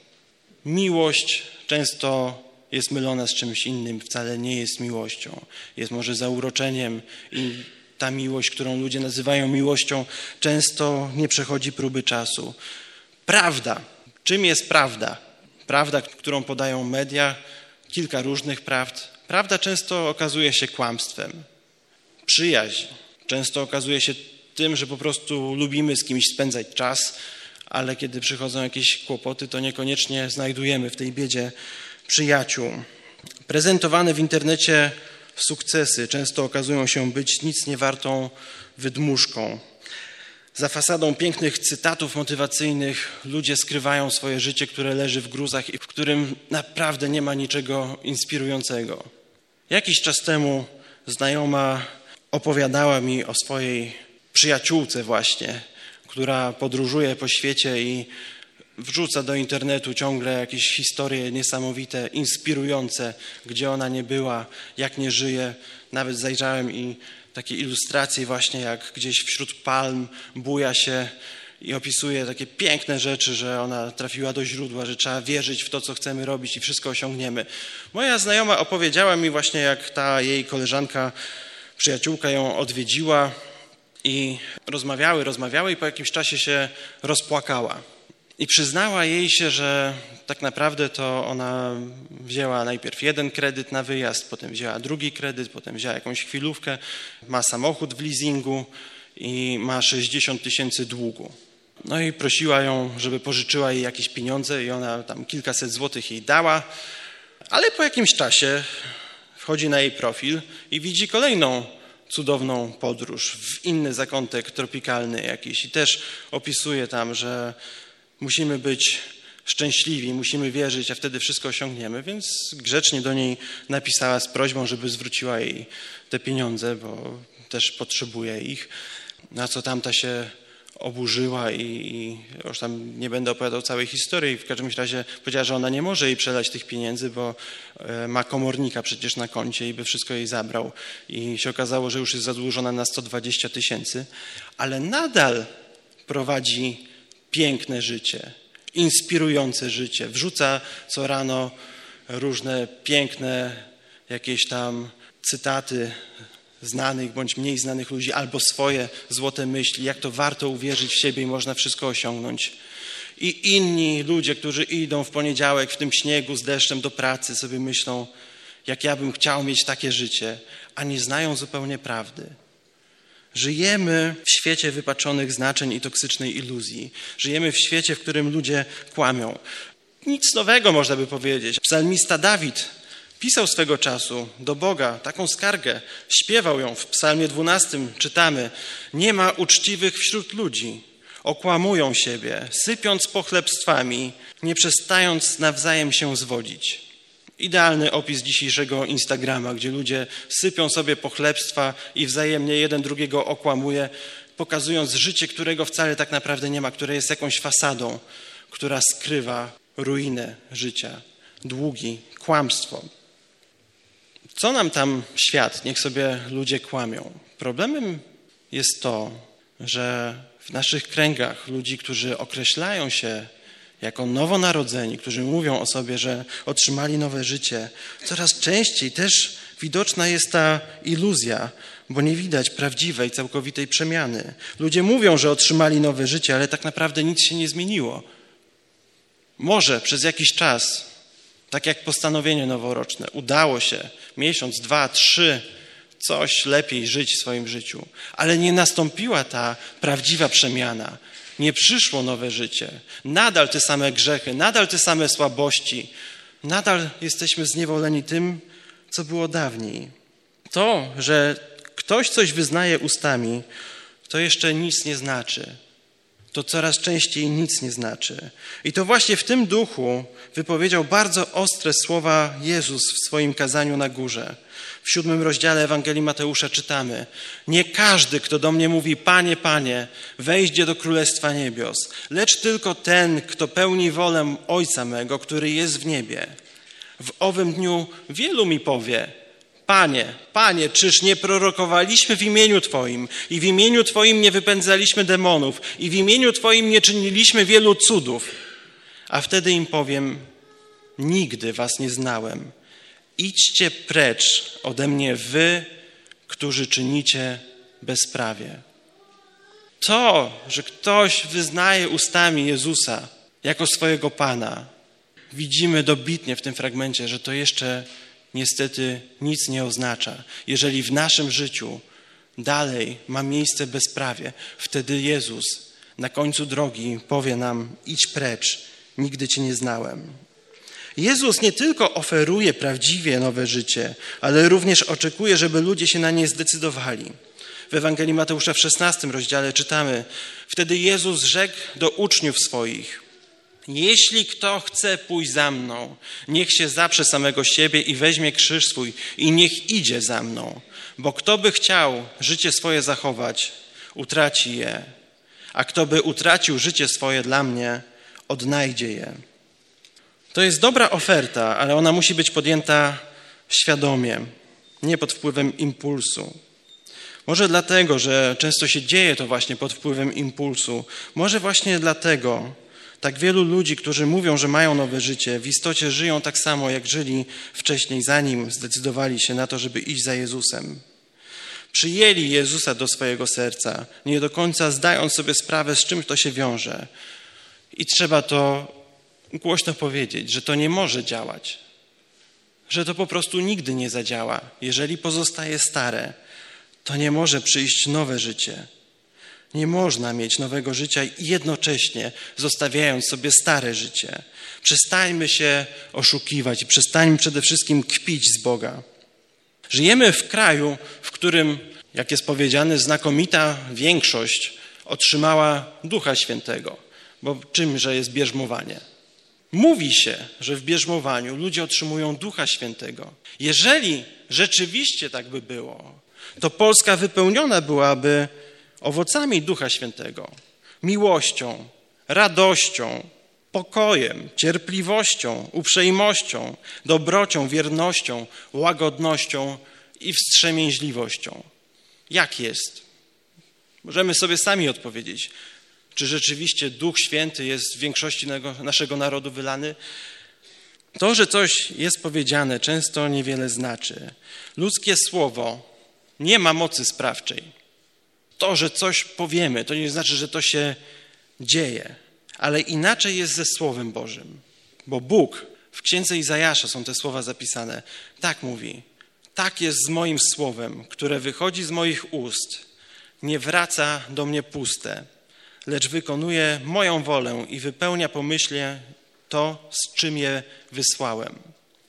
Miłość często jest mylona z czymś innym, wcale nie jest miłością. Jest może zauroczeniem i ta miłość, którą ludzie nazywają miłością, często nie przechodzi próby czasu. Prawda. Czym jest prawda? Prawda, którą podają media, kilka różnych prawd. Prawda często okazuje się kłamstwem. Przyjaźń często okazuje się tym, że po prostu lubimy z kimś spędzać czas, ale kiedy przychodzą jakieś kłopoty, to niekoniecznie znajdujemy w tej biedzie przyjaciół. Prezentowane w internecie sukcesy często okazują się być nic nie wartą wydmuszką. Za fasadą pięknych cytatów motywacyjnych ludzie skrywają swoje życie, które leży w gruzach i w którym naprawdę nie ma niczego inspirującego. Jakiś czas temu znajoma opowiadała mi o swojej przyjaciółce właśnie, która podróżuje po świecie i wrzuca do internetu ciągle jakieś historie niesamowite, inspirujące, gdzie ona nie była, jak nie żyje. Nawet zajrzałem i takie ilustracje właśnie, jak gdzieś wśród palm buja się i opisuje takie piękne rzeczy, że ona trafiła do źródła, że trzeba wierzyć w to, co chcemy robić i wszystko osiągniemy. Moja znajoma opowiedziała mi właśnie, jak ta jej koleżanka, przyjaciółka ją odwiedziła i rozmawiały i po jakimś czasie się rozpłakała. I przyznała jej się, że tak naprawdę to ona wzięła najpierw jeden kredyt na wyjazd, potem wzięła drugi kredyt, potem wzięła jakąś chwilówkę, ma samochód w leasingu i ma 60 000 długu. No i prosiła ją, żeby pożyczyła jej jakieś pieniądze i ona tam kilkaset złotych jej dała, ale po jakimś czasie wchodzi na jej profil i widzi kolejną cudowną podróż w inny zakątek tropikalny jakiś i też opisuje tam, że musimy być szczęśliwi, musimy wierzyć, a wtedy wszystko osiągniemy, więc grzecznie do niej napisała z prośbą, żeby zwróciła jej te pieniądze, bo też potrzebuje ich, na co tamta się oburzyła i już tam nie będę opowiadał całej historii. W każdym razie powiedziała, że ona nie może jej przelać tych pieniędzy, bo ma komornika przecież na koncie i by wszystko jej zabrał. I się okazało, że już jest zadłużona na 120 000, ale nadal prowadzi piękne życie, inspirujące życie. Wrzuca co rano różne piękne jakieś tam cytaty znanych bądź mniej znanych ludzi albo swoje złote myśli, jak to warto uwierzyć w siebie i można wszystko osiągnąć. I inni ludzie, którzy idą w poniedziałek w tym śniegu z deszczem do pracy, sobie myślą, jak ja bym chciał mieć takie życie, a nie znają zupełnie prawdy. Żyjemy w świecie wypaczonych znaczeń i toksycznej iluzji. Żyjemy w świecie, w którym ludzie kłamią. Nic nowego można by powiedzieć. Psalmista Dawid pisał swego czasu do Boga taką skargę. Śpiewał ją w psalmie 12, czytamy. Nie ma uczciwych wśród ludzi. Okłamują siebie, sypiąc pochlebstwami, nie przestając nawzajem się zwodzić. Idealny opis dzisiejszego Instagrama, gdzie ludzie sypią sobie pochlebstwa i wzajemnie jeden drugiego okłamuje, pokazując życie, którego wcale tak naprawdę nie ma, które jest jakąś fasadą, która skrywa ruinę życia, długi, kłamstwo. Co nam tam świat? Niech sobie ludzie kłamią. Problemem jest to, że w naszych kręgach ludzi, którzy określają się jako nowonarodzeni, którzy mówią o sobie, że otrzymali nowe życie, coraz częściej też widoczna jest ta iluzja, bo nie widać prawdziwej, całkowitej przemiany. Ludzie mówią, że otrzymali nowe życie, ale tak naprawdę nic się nie zmieniło. Może przez jakiś czas, tak jak postanowienie noworoczne, udało się miesiąc, 2, 3, coś lepiej żyć w swoim życiu, ale nie nastąpiła ta prawdziwa przemiana. Nie przyszło nowe życie. Nadal te same grzechy, nadal te same słabości, nadal jesteśmy zniewoleni tym, co było dawniej. To, że ktoś coś wyznaje ustami, to jeszcze nic nie znaczy. To coraz częściej nic nie znaczy. I to właśnie w tym duchu wypowiedział bardzo ostre słowa Jezus w swoim kazaniu na górze. W 7 rozdziale Ewangelii Mateusza czytamy: nie każdy, kto do mnie mówi, Panie, Panie, wejdzie do Królestwa Niebios, lecz tylko ten, kto pełni wolę Ojca mego, który jest w niebie. W owym dniu wielu mi powie: Panie, Panie, czyż nie prorokowaliśmy w imieniu Twoim i w imieniu Twoim nie wypędzaliśmy demonów i w imieniu Twoim nie czyniliśmy wielu cudów? A wtedy im powiem: nigdy was nie znałem. Idźcie precz ode mnie wy, którzy czynicie bezprawie. To, że ktoś wyznaje ustami Jezusa jako swojego Pana, widzimy dobitnie w tym fragmencie, że to jeszcze niestety nic nie oznacza. Jeżeli w naszym życiu dalej ma miejsce bezprawie, wtedy Jezus na końcu drogi powie nam: idź precz, nigdy Cię nie znałem. Jezus nie tylko oferuje prawdziwie nowe życie, ale również oczekuje, żeby ludzie się na nie zdecydowali. W Ewangelii Mateusza w 16 rozdziale czytamy: wtedy Jezus rzekł do uczniów swoich: jeśli kto chce pójść za mną, niech się zaprze samego siebie i weźmie krzyż swój i niech idzie za mną. Bo kto by chciał życie swoje zachować, utraci je. A kto by utracił życie swoje dla mnie, odnajdzie je. To jest dobra oferta, ale ona musi być podjęta świadomie, nie pod wpływem impulsu. Może dlatego, że często się dzieje to właśnie pod wpływem impulsu. Może właśnie dlatego tak wielu ludzi, którzy mówią, że mają nowe życie, w istocie żyją tak samo, jak żyli wcześniej, zanim zdecydowali się na to, żeby iść za Jezusem. Przyjęli Jezusa do swojego serca, nie do końca zdając sobie sprawę, z czym to się wiąże. I trzeba to głośno powiedzieć, że to nie może działać. Że to po prostu nigdy nie zadziała. Jeżeli pozostaje stare, to nie może przyjść nowe życie. Nie można mieć nowego życia i jednocześnie zostawiając sobie stare życie. Przestańmy się oszukiwać i przestańmy przede wszystkim kpić z Boga. Żyjemy w kraju, w którym, jak jest powiedziane, znakomita większość otrzymała Ducha Świętego. Bo czymże jest bierzmowanie? Mówi się, że w bierzmowaniu ludzie otrzymują Ducha Świętego. Jeżeli rzeczywiście tak by było, to Polska wypełniona byłaby owocami Ducha Świętego, miłością, radością, pokojem, cierpliwością, uprzejmością, dobrocią, wiernością, łagodnością i wstrzemięźliwością. Jak jest? Możemy sobie sami odpowiedzieć, czy rzeczywiście Duch Święty jest w większości naszego narodu wylany? To, że coś jest powiedziane, często niewiele znaczy. Ludzkie słowo nie ma mocy sprawczej. To, że coś powiemy, to nie znaczy, że to się dzieje. Ale inaczej jest ze Słowem Bożym. Bo Bóg, w księdze Izajasza są te słowa zapisane, tak mówi: tak jest z moim słowem, które wychodzi z moich ust. Nie wraca do mnie puste, lecz wykonuje moją wolę i wypełnia pomyślnie to, z czym je wysłałem.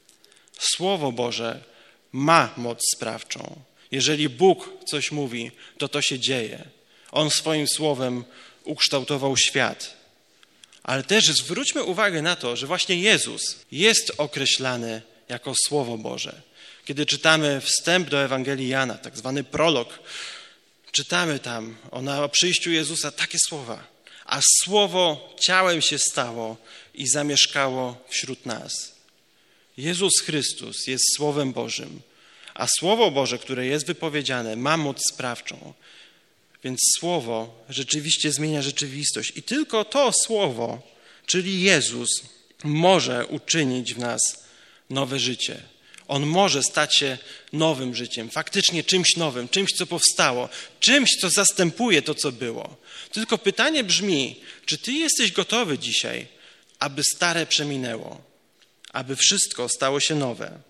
Słowo Boże ma moc sprawczą. Jeżeli Bóg coś mówi, to się dzieje. On swoim słowem ukształtował świat. Ale też zwróćmy uwagę na to, że właśnie Jezus jest określany jako Słowo Boże. Kiedy czytamy wstęp do Ewangelii Jana, tak zwany prolog, czytamy tam o przyjściu Jezusa takie słowa: a Słowo ciałem się stało i zamieszkało wśród nas. Jezus Chrystus jest Słowem Bożym, A Słowo Boże, które jest wypowiedziane, ma moc sprawczą. Więc Słowo rzeczywiście zmienia rzeczywistość. I tylko to Słowo, czyli Jezus, może uczynić w nas nowe życie. On może stać się nowym życiem, faktycznie czymś nowym, czymś, co powstało, czymś, co zastępuje to, co było. Tylko pytanie brzmi, czy ty jesteś gotowy dzisiaj, aby stare przeminęło, aby wszystko stało się nowe?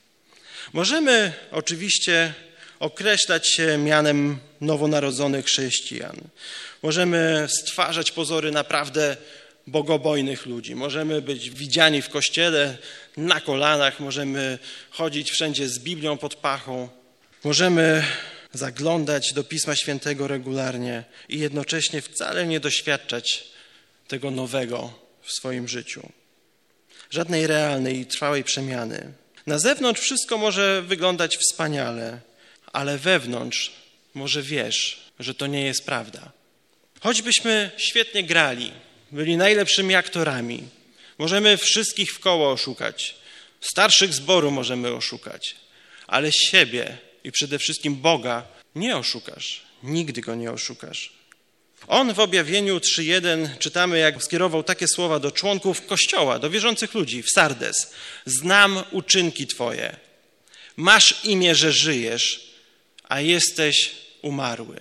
Możemy oczywiście określać się mianem nowonarodzonych chrześcijan. Możemy stwarzać pozory naprawdę bogobojnych ludzi. Możemy być widziani w kościele na kolanach, możemy chodzić wszędzie z Biblią pod pachą, możemy zaglądać do Pisma Świętego regularnie i jednocześnie wcale nie doświadczać tego nowego w swoim życiu. Żadnej realnej i trwałej przemiany. Na zewnątrz wszystko może wyglądać wspaniale, ale wewnątrz może wiesz, że to nie jest prawda. Choćbyśmy świetnie grali, byli najlepszymi aktorami, możemy wszystkich w koło oszukać, starszych zboru możemy oszukać, ale siebie i przede wszystkim Boga nie oszukasz, nigdy Go nie oszukasz. On w objawieniu 3:1 czytamy, jak skierował takie słowa do członków Kościoła, do wierzących ludzi w Sardes. Znam uczynki Twoje, masz imię, że żyjesz, a jesteś umarły.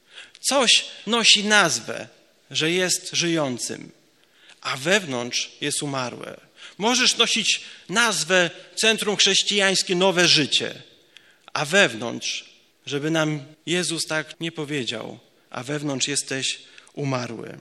Coś nosi nazwę, że jest żyjącym, a wewnątrz jest umarłe. Możesz nosić nazwę Centrum Chrześcijańskie Nowe Życie, a wewnątrz, żeby nam Jezus tak nie powiedział, a wewnątrz jesteś umarły.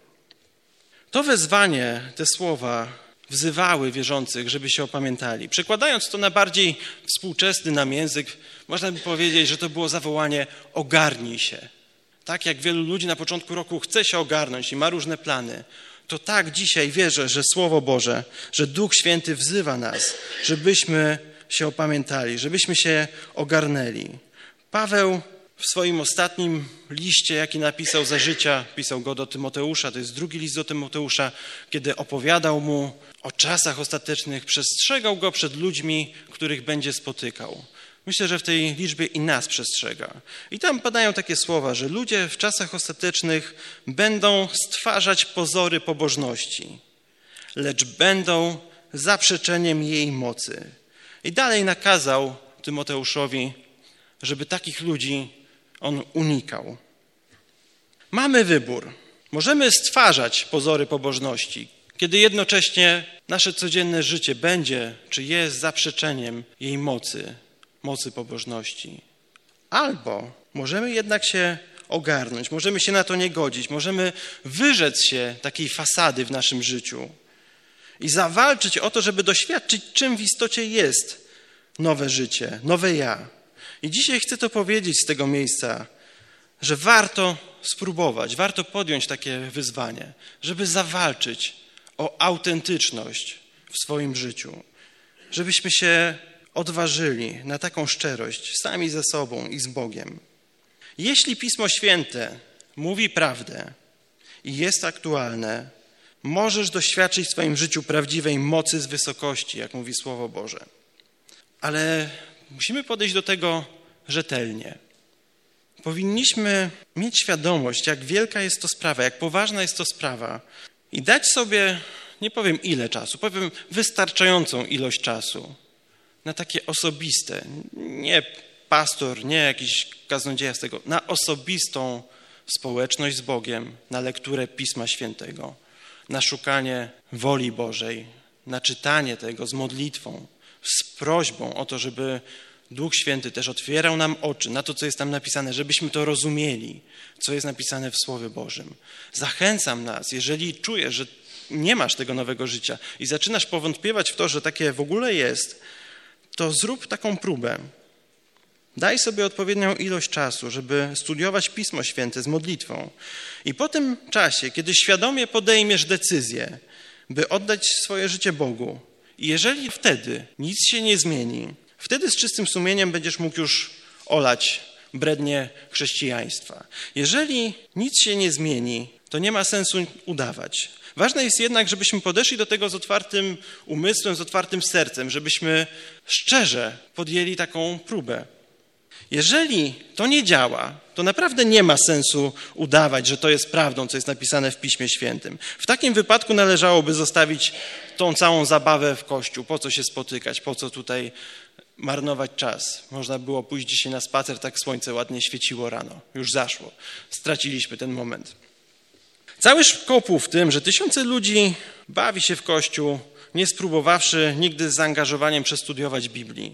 To wezwanie, te słowa wzywały wierzących, żeby się opamiętali. Przekładając to na bardziej współczesny nam język, można by powiedzieć, że to było zawołanie: ogarnij się. Tak jak wielu ludzi na początku roku chce się ogarnąć i ma różne plany, to tak dzisiaj wierzę, że Słowo Boże, że Duch Święty wzywa nas, żebyśmy się opamiętali, żebyśmy się ogarnęli. Paweł w swoim ostatnim liście, jaki napisał za życia, pisał go do Tymoteusza, to jest drugi list do Tymoteusza, kiedy opowiadał mu o czasach ostatecznych, przestrzegał go przed ludźmi, których będzie spotykał. Myślę, że w tej liczbie i nas przestrzega. I tam padają takie słowa, że ludzie w czasach ostatecznych będą stwarzać pozory pobożności, lecz będą zaprzeczeniem jej mocy. I dalej nakazał Tymoteuszowi, żeby takich ludzi on unikał. Mamy wybór. Możemy stwarzać pozory pobożności, kiedy jednocześnie nasze codzienne życie będzie, czy jest zaprzeczeniem jej mocy pobożności. Albo możemy jednak się ogarnąć, możemy się na to nie godzić, możemy wyrzec się takiej fasady w naszym życiu i zawalczyć o to, żeby doświadczyć, czym w istocie jest nowe życie, nowe ja. I dzisiaj chcę to powiedzieć z tego miejsca, że warto spróbować, warto podjąć takie wyzwanie, żeby zawalczyć o autentyczność w swoim życiu, żebyśmy się odważyli na taką szczerość sami ze sobą i z Bogiem. Jeśli Pismo Święte mówi prawdę i jest aktualne, możesz doświadczyć w swoim życiu prawdziwej mocy z wysokości, jak mówi Słowo Boże. Ale musimy podejść do tego rzetelnie. Powinniśmy mieć świadomość, jak wielka jest to sprawa, jak poważna jest to sprawa i dać sobie, nie powiem ile czasu, powiem wystarczającą ilość czasu na takie osobiste, nie pastor, nie jakiś kaznodzieja z tego, na osobistą społeczność z Bogiem, na lekturę Pisma Świętego, na szukanie woli Bożej, na czytanie tego z modlitwą, z prośbą o to, żeby Duch Święty też otwierał nam oczy na to, co jest tam napisane, żebyśmy to rozumieli, co jest napisane w Słowie Bożym. Zachęcam nas, jeżeli czujesz, że nie masz tego nowego życia i zaczynasz powątpiewać w to, że takie w ogóle jest, to zrób taką próbę. Daj sobie odpowiednią ilość czasu, żeby studiować Pismo Święte z modlitwą. I po tym czasie, kiedy świadomie podejmiesz decyzję, by oddać swoje życie Bogu, i jeżeli wtedy nic się nie zmieni, wtedy z czystym sumieniem będziesz mógł już olać brednie chrześcijaństwa. Jeżeli nic się nie zmieni, to nie ma sensu udawać. Ważne jest jednak, żebyśmy podeszli do tego z otwartym umysłem, z otwartym sercem, żebyśmy szczerze podjęli taką próbę. Jeżeli to nie działa, to naprawdę nie ma sensu udawać, że to jest prawdą, co jest napisane w Piśmie Świętym. W takim wypadku należałoby zostawić tą całą zabawę w Kościół. Po co się spotykać, po co tutaj marnować czas. Można było pójść dzisiaj na spacer, tak słońce ładnie świeciło rano. Już zaszło. Straciliśmy ten moment. Cały szkopuł w tym, że tysiące ludzi bawi się w Kościół, nie spróbowawszy nigdy z zaangażowaniem przestudiować Biblii.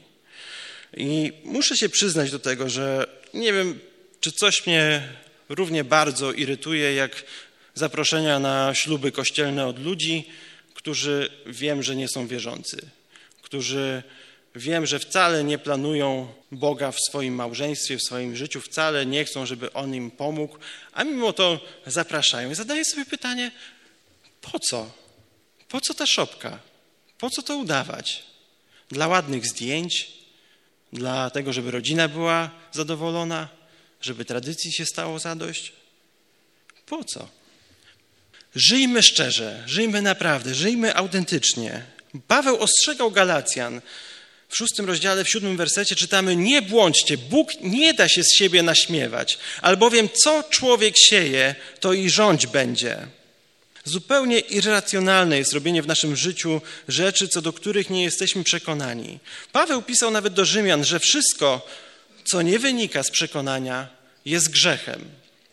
I muszę się przyznać do tego, że nie wiem, czy coś mnie równie bardzo irytuje, jak zaproszenia na śluby kościelne od ludzi, którzy wiem, że nie są wierzący, którzy wiem, że wcale nie planują Boga w swoim małżeństwie, w swoim życiu, wcale nie chcą, żeby On im pomógł, a mimo to zapraszają. I zadaję sobie pytanie, po co? Po co ta szopka? Po co to udawać? Dla ładnych zdjęć? Dla tego, żeby rodzina była zadowolona? Żeby tradycji się stało zadość? Po co? Żyjmy szczerze, żyjmy naprawdę, żyjmy autentycznie. Paweł ostrzegał Galacjan. W 6 rozdziale, w 7 wersecie czytamy: nie błądźcie, Bóg nie da się z siebie naśmiewać, albowiem co człowiek sieje, to i żądź będzie. Zupełnie irracjonalne jest robienie w naszym życiu rzeczy, co do których nie jesteśmy przekonani. Paweł pisał nawet do Rzymian, że wszystko, co nie wynika z przekonania, jest grzechem.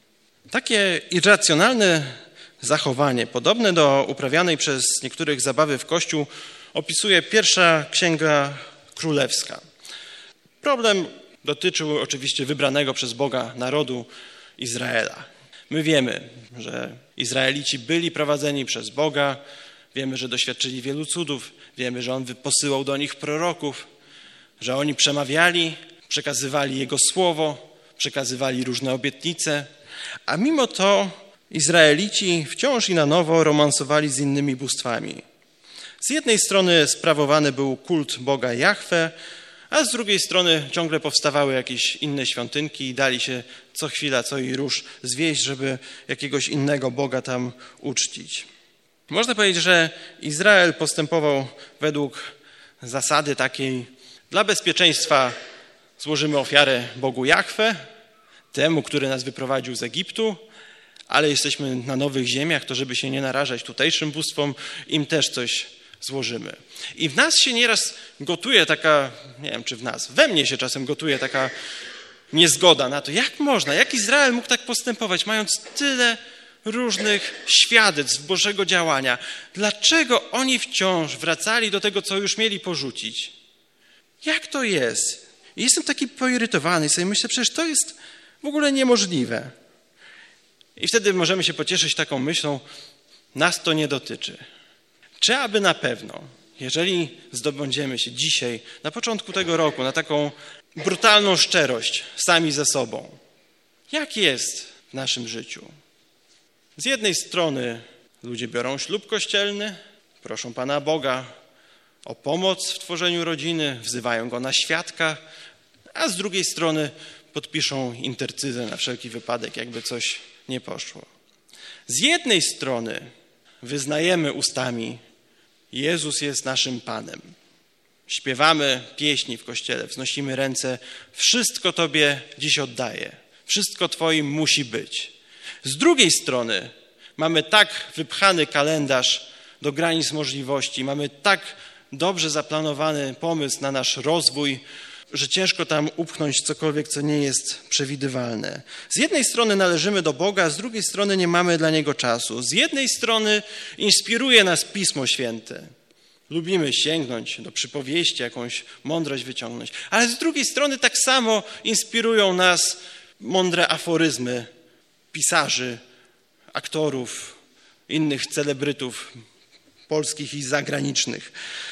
Takie irracjonalne zachowanie, podobne do uprawianej przez niektórych zabawy w Kościół, opisuje pierwsza Księga Królewska. Problem dotyczył oczywiście wybranego przez Boga narodu Izraela. My wiemy, że Izraelici byli prowadzeni przez Boga, wiemy, że doświadczyli wielu cudów, wiemy, że On posyłał do nich proroków, że oni przemawiali, przekazywali Jego słowo, przekazywali różne obietnice, a mimo to Izraelici wciąż i na nowo romansowali z innymi bóstwami. Z jednej strony sprawowany był kult Boga Jahwe, a z drugiej strony ciągle powstawały jakieś inne świątynki i dali się co chwila, co i róż zwieść, żeby jakiegoś innego Boga tam uczcić. Można powiedzieć, że Izrael postępował według zasady takiej: dla bezpieczeństwa złożymy ofiarę Bogu Jahwe, temu, który nas wyprowadził z Egiptu, ale jesteśmy na nowych ziemiach, to żeby się nie narażać tutejszym bóstwom, im też coś złożymy. I w nas się nieraz gotuje taka, nie wiem czy w nas, we mnie się czasem gotuje taka niezgoda na to, jak można, jak Izrael mógł tak postępować, mając tyle różnych świadectw Bożego działania. Dlaczego oni wciąż wracali do tego, co już mieli porzucić? Jak to jest? I jestem taki poirytowany i sobie myślę, przecież to jest w ogóle niemożliwe. I wtedy możemy się pocieszyć taką myślą, nas to nie dotyczy. Czy aby na pewno, jeżeli zdobędziemy się dzisiaj, na początku tego roku, na taką brutalną szczerość sami ze sobą, jak jest w naszym życiu? Z jednej strony ludzie biorą ślub kościelny, proszą Pana Boga o pomoc w tworzeniu rodziny, wzywają Go na świadka, a z drugiej strony podpiszą intercyzę na wszelki wypadek, jakby coś nie poszło. Z jednej strony wyznajemy ustami: Jezus jest naszym Panem. Śpiewamy pieśni w kościele, wznosimy ręce: wszystko Tobie dziś oddaję, wszystko Twoim musi być. Z drugiej strony mamy tak wypchany kalendarz do granic możliwości, mamy tak dobrze zaplanowany pomysł na nasz rozwój, że ciężko tam upchnąć cokolwiek, co nie jest przewidywalne. Z jednej strony należymy do Boga, z drugiej strony nie mamy dla Niego czasu. Z jednej strony inspiruje nas Pismo Święte. Lubimy sięgnąć do przypowieści, jakąś mądrość wyciągnąć. Ale z drugiej strony tak samo inspirują nas mądre aforyzmy pisarzy, aktorów, innych celebrytów polskich i zagranicznych.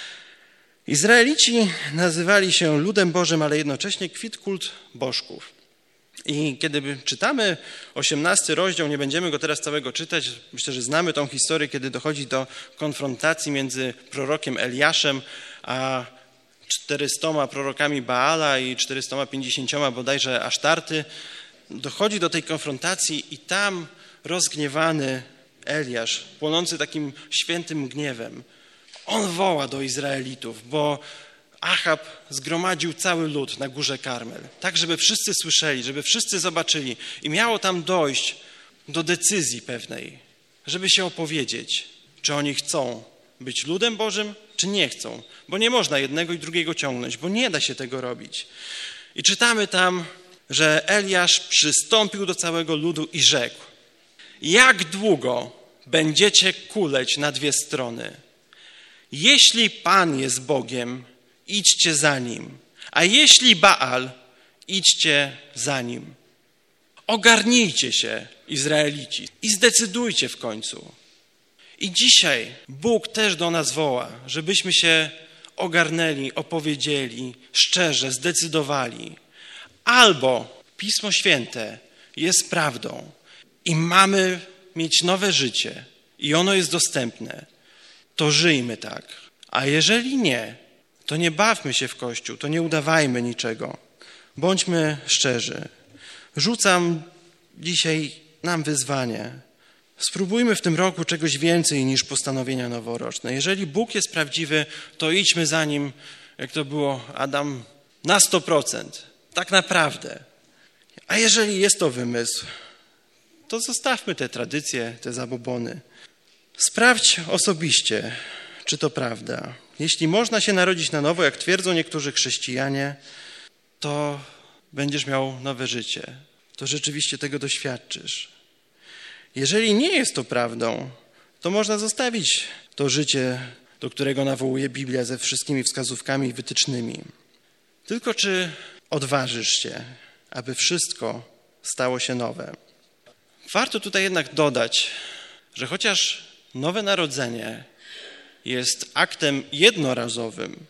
Izraelici nazywali się ludem Bożym, ale jednocześnie kwitł kult bożków. I kiedy czytamy 18 rozdział, nie będziemy go teraz całego czytać, myślę, że znamy tą historię, kiedy dochodzi do konfrontacji między prorokiem Eliaszem a 400 prorokami Baala i 450 bodajże Asztarty. Dochodzi do tej konfrontacji i tam rozgniewany Eliasz, płonący takim świętym gniewem, on woła do Izraelitów, bo Achab zgromadził cały lud na górze Karmel, tak żeby wszyscy słyszeli, żeby wszyscy zobaczyli i miało tam dojść do decyzji pewnej, żeby się opowiedzieć, czy oni chcą być ludem Bożym, czy nie chcą, bo nie można jednego i drugiego ciągnąć, bo nie da się tego robić. I czytamy tam, że Eliasz przystąpił do całego ludu i rzekł: jak długo będziecie kuleć na dwie strony? Jeśli Pan jest Bogiem, idźcie za Nim, a jeśli Baal, idźcie za Nim. Ogarnijcie się, Izraelici, i zdecydujcie w końcu. I dzisiaj Bóg też do nas woła, żebyśmy się ogarnęli, opowiedzieli, szczerze zdecydowali. Albo Pismo Święte jest prawdą i mamy mieć nowe życie i ono jest dostępne, to żyjmy tak. A jeżeli nie, to nie bawmy się w Kościół, to nie udawajmy niczego. Bądźmy szczerzy. Rzucam dzisiaj nam wyzwanie. Spróbujmy w tym roku czegoś więcej niż postanowienia noworoczne. Jeżeli Bóg jest prawdziwy, to idźmy za Nim, jak to było Adam, na 100%. Tak naprawdę. A jeżeli jest to wymysł, to zostawmy te tradycje, te zabobony. Sprawdź osobiście, czy to prawda. Jeśli można się narodzić na nowo, jak twierdzą niektórzy chrześcijanie, to będziesz miał nowe życie. To rzeczywiście tego doświadczysz. Jeżeli nie jest to prawdą, to można zostawić to życie, do którego nawołuje Biblia ze wszystkimi wskazówkami i wytycznymi. Tylko czy odważysz się, aby wszystko stało się nowe? Warto tutaj jednak dodać, że chociaż nowe narodzenie jest aktem jednorazowym,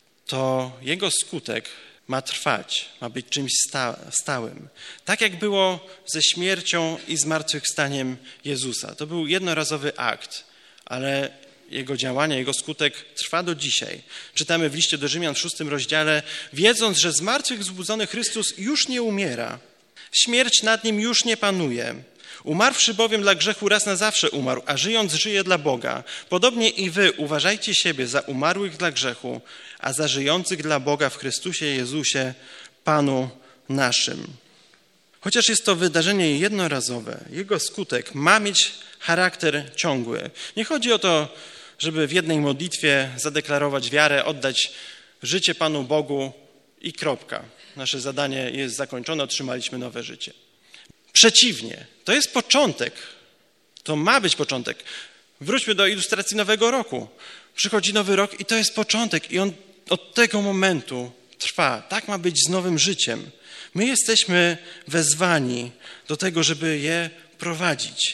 to jego skutek ma trwać, ma być czymś stałym. Tak jak było ze śmiercią i zmartwychwstaniem Jezusa. To był jednorazowy akt, ale jego działanie, jego skutek trwa do dzisiaj. Czytamy w liście do Rzymian w 6 rozdziale: wiedząc, że zmartwychwzbudzony Chrystus już nie umiera, śmierć nad nim już nie panuje. Umarłszy bowiem dla grzechu raz na zawsze umarł, a żyjąc żyje dla Boga. Podobnie i wy uważajcie siebie za umarłych dla grzechu, a za żyjących dla Boga w Chrystusie Jezusie, Panu naszym. Chociaż jest to wydarzenie jednorazowe, jego skutek ma mieć charakter ciągły. Nie chodzi o to, żeby w jednej modlitwie zadeklarować wiarę, oddać życie Panu Bogu i kropka. Nasze zadanie jest zakończone, otrzymaliśmy nowe życie. Przeciwnie, to jest początek. To ma być początek. Wróćmy do ilustracji Nowego Roku. Przychodzi Nowy Rok i to jest początek i on od tego momentu trwa. Tak ma być z nowym życiem. My jesteśmy wezwani do tego, żeby je prowadzić.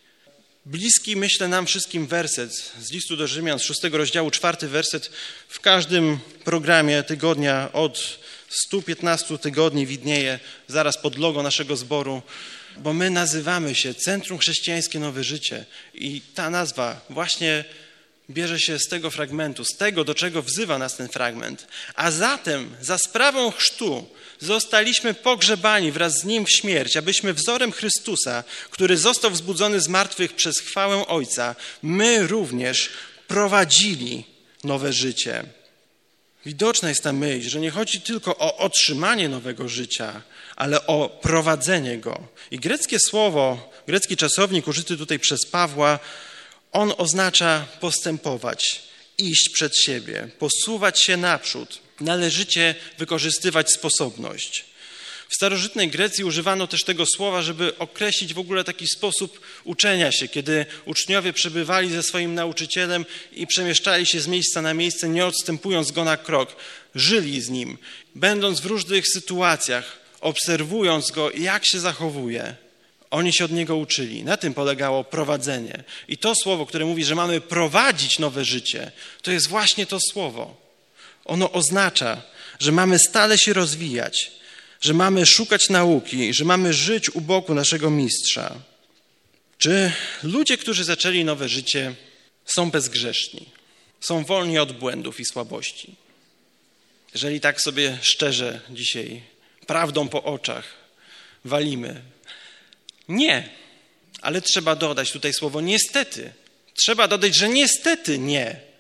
Bliski, myślę, nam wszystkim werset z listu do Rzymian, z 6 rozdziału, 4 werset, w każdym programie tygodnia od 115 tygodni widnieje zaraz pod logo naszego zboru, bo my nazywamy się Centrum Chrześcijańskie Nowe Życie i ta nazwa właśnie bierze się z tego fragmentu, z tego, do czego wzywa nas ten fragment. A zatem za sprawą chrztu zostaliśmy pogrzebani wraz z Nim w śmierć, abyśmy wzorem Chrystusa, który został wzbudzony z martwych przez chwałę Ojca, my również prowadzili nowe życie. Widoczna jest ta myśl, że nie chodzi tylko o otrzymanie nowego życia, ale o prowadzenie go. I greckie słowo, grecki czasownik użyty tutaj przez Pawła, on oznacza postępować, iść przed siebie, posuwać się naprzód, należycie wykorzystywać sposobność. W starożytnej Grecji używano też tego słowa, żeby określić w ogóle taki sposób uczenia się, kiedy uczniowie przebywali ze swoim nauczycielem i przemieszczali się z miejsca na miejsce, nie odstępując go na krok. Żyli z nim, będąc w różnych sytuacjach, obserwując go, jak się zachowuje. Oni się od niego uczyli. Na tym polegało prowadzenie. I to słowo, które mówi, że mamy prowadzić nowe życie, to jest właśnie to słowo. Ono oznacza, że mamy stale się rozwijać, że mamy szukać nauki, że mamy żyć u boku naszego mistrza. Czy ludzie, którzy zaczęli nowe życie, są bezgrzeszni? Są wolni od błędów i słabości? Jeżeli tak sobie szczerze dzisiaj, prawdą po oczach walimy, nie, ale trzeba dodać tutaj słowo niestety. Trzeba dodać, że niestety nie.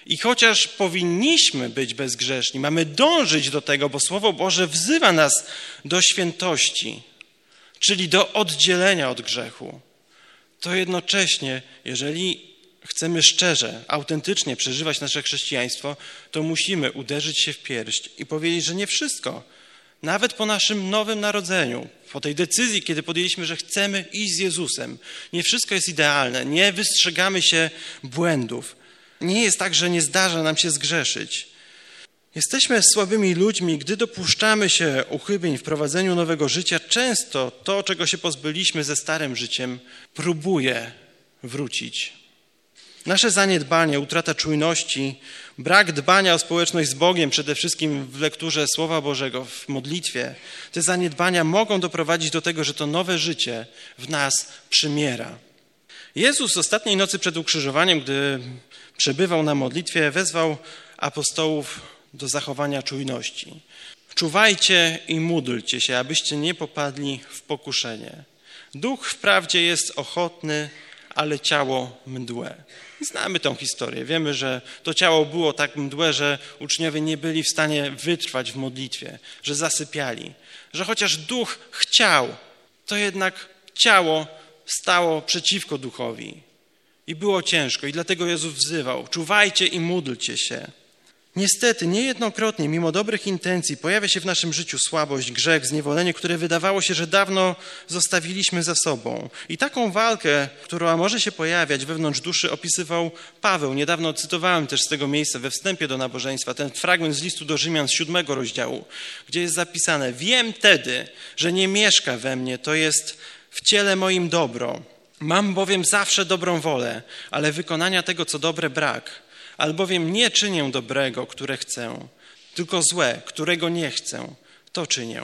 I chociaż powinniśmy być bezgrzeszni, mamy dążyć do tego, bo Słowo Boże wzywa nas do świętości, czyli do oddzielenia od grzechu, to jednocześnie, jeżeli chcemy szczerze, autentycznie przeżywać nasze chrześcijaństwo, to musimy uderzyć się w pierś i powiedzieć, że nie wszystko, nawet po naszym nowym narodzeniu, po tej decyzji, kiedy podjęliśmy, że chcemy iść z Jezusem, nie wszystko jest idealne, nie wystrzegamy się błędów. Nie jest tak, że nie zdarza nam się zgrzeszyć. Jesteśmy słabymi ludźmi, gdy dopuszczamy się uchybień w prowadzeniu nowego życia. Często to, czego się pozbyliśmy ze starym życiem, próbuje wrócić. Nasze zaniedbanie, utrata czujności, brak dbania o społeczność z Bogiem, przede wszystkim w lekturze Słowa Bożego, w modlitwie, te zaniedbania mogą doprowadzić do tego, że to nowe życie w nas przymiera. Jezus ostatniej nocy przed ukrzyżowaniem, gdy przebywał na modlitwie, wezwał apostołów do zachowania czujności. Czuwajcie i módlcie się, abyście nie popadli w pokuszenie. Duch wprawdzie jest ochotny, ale ciało mdłe. I znamy tą historię. Wiemy, że to ciało było tak mdłe, że uczniowie nie byli w stanie wytrwać w modlitwie, że zasypiali, że chociaż duch chciał, to jednak ciało stało przeciwko duchowi. I było ciężko i dlatego Jezus wzywał: czuwajcie i módlcie się. Niestety, niejednokrotnie, mimo dobrych intencji, pojawia się w naszym życiu słabość, grzech, zniewolenie, które wydawało się, że dawno zostawiliśmy za sobą. I taką walkę, która może się pojawiać wewnątrz duszy, opisywał Paweł. Niedawno cytowałem też z tego miejsca we wstępie do nabożeństwa ten fragment z listu do Rzymian z 7 rozdziału, gdzie jest zapisane: wiem tedy, że nie mieszka we mnie, to jest w ciele moim dobro. Mam bowiem zawsze dobrą wolę, ale wykonania tego, co dobre, brak. Albowiem nie czynię dobrego, które chcę, tylko złe, którego nie chcę, to czynię.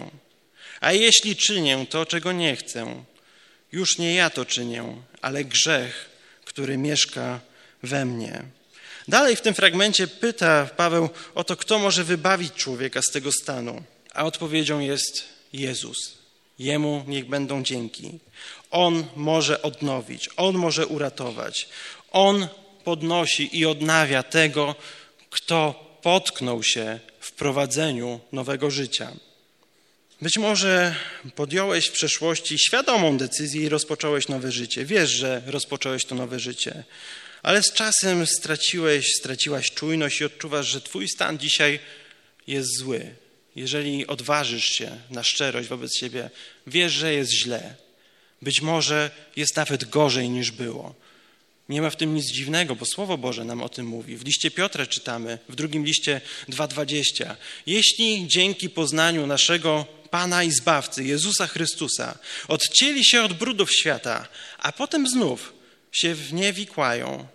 A jeśli czynię to, czego nie chcę, już nie ja to czynię, ale grzech, który mieszka we mnie. Dalej w tym fragmencie pyta Paweł o to, kto może wybawić człowieka z tego stanu. A odpowiedzią jest Jezus. Jemu niech będą dzięki. On może odnowić, On może uratować. On podnosi i odnawia tego, kto potknął się w prowadzeniu nowego życia. Być może podjąłeś w przeszłości świadomą decyzję i rozpocząłeś nowe życie. Wiesz, że rozpocząłeś to nowe życie, ale z czasem straciłaś czujność i odczuwasz, że twój stan dzisiaj jest zły. Jeżeli odważysz się na szczerość wobec siebie, wiesz, że jest źle. Być może jest nawet gorzej niż było. Nie ma w tym nic dziwnego, bo Słowo Boże nam o tym mówi. W liście Piotra czytamy, w drugim liście 2:20. Jeśli dzięki poznaniu naszego Pana i Zbawcy, Jezusa Chrystusa, odcięli się od brudów świata, a potem znów się w nie wikłają,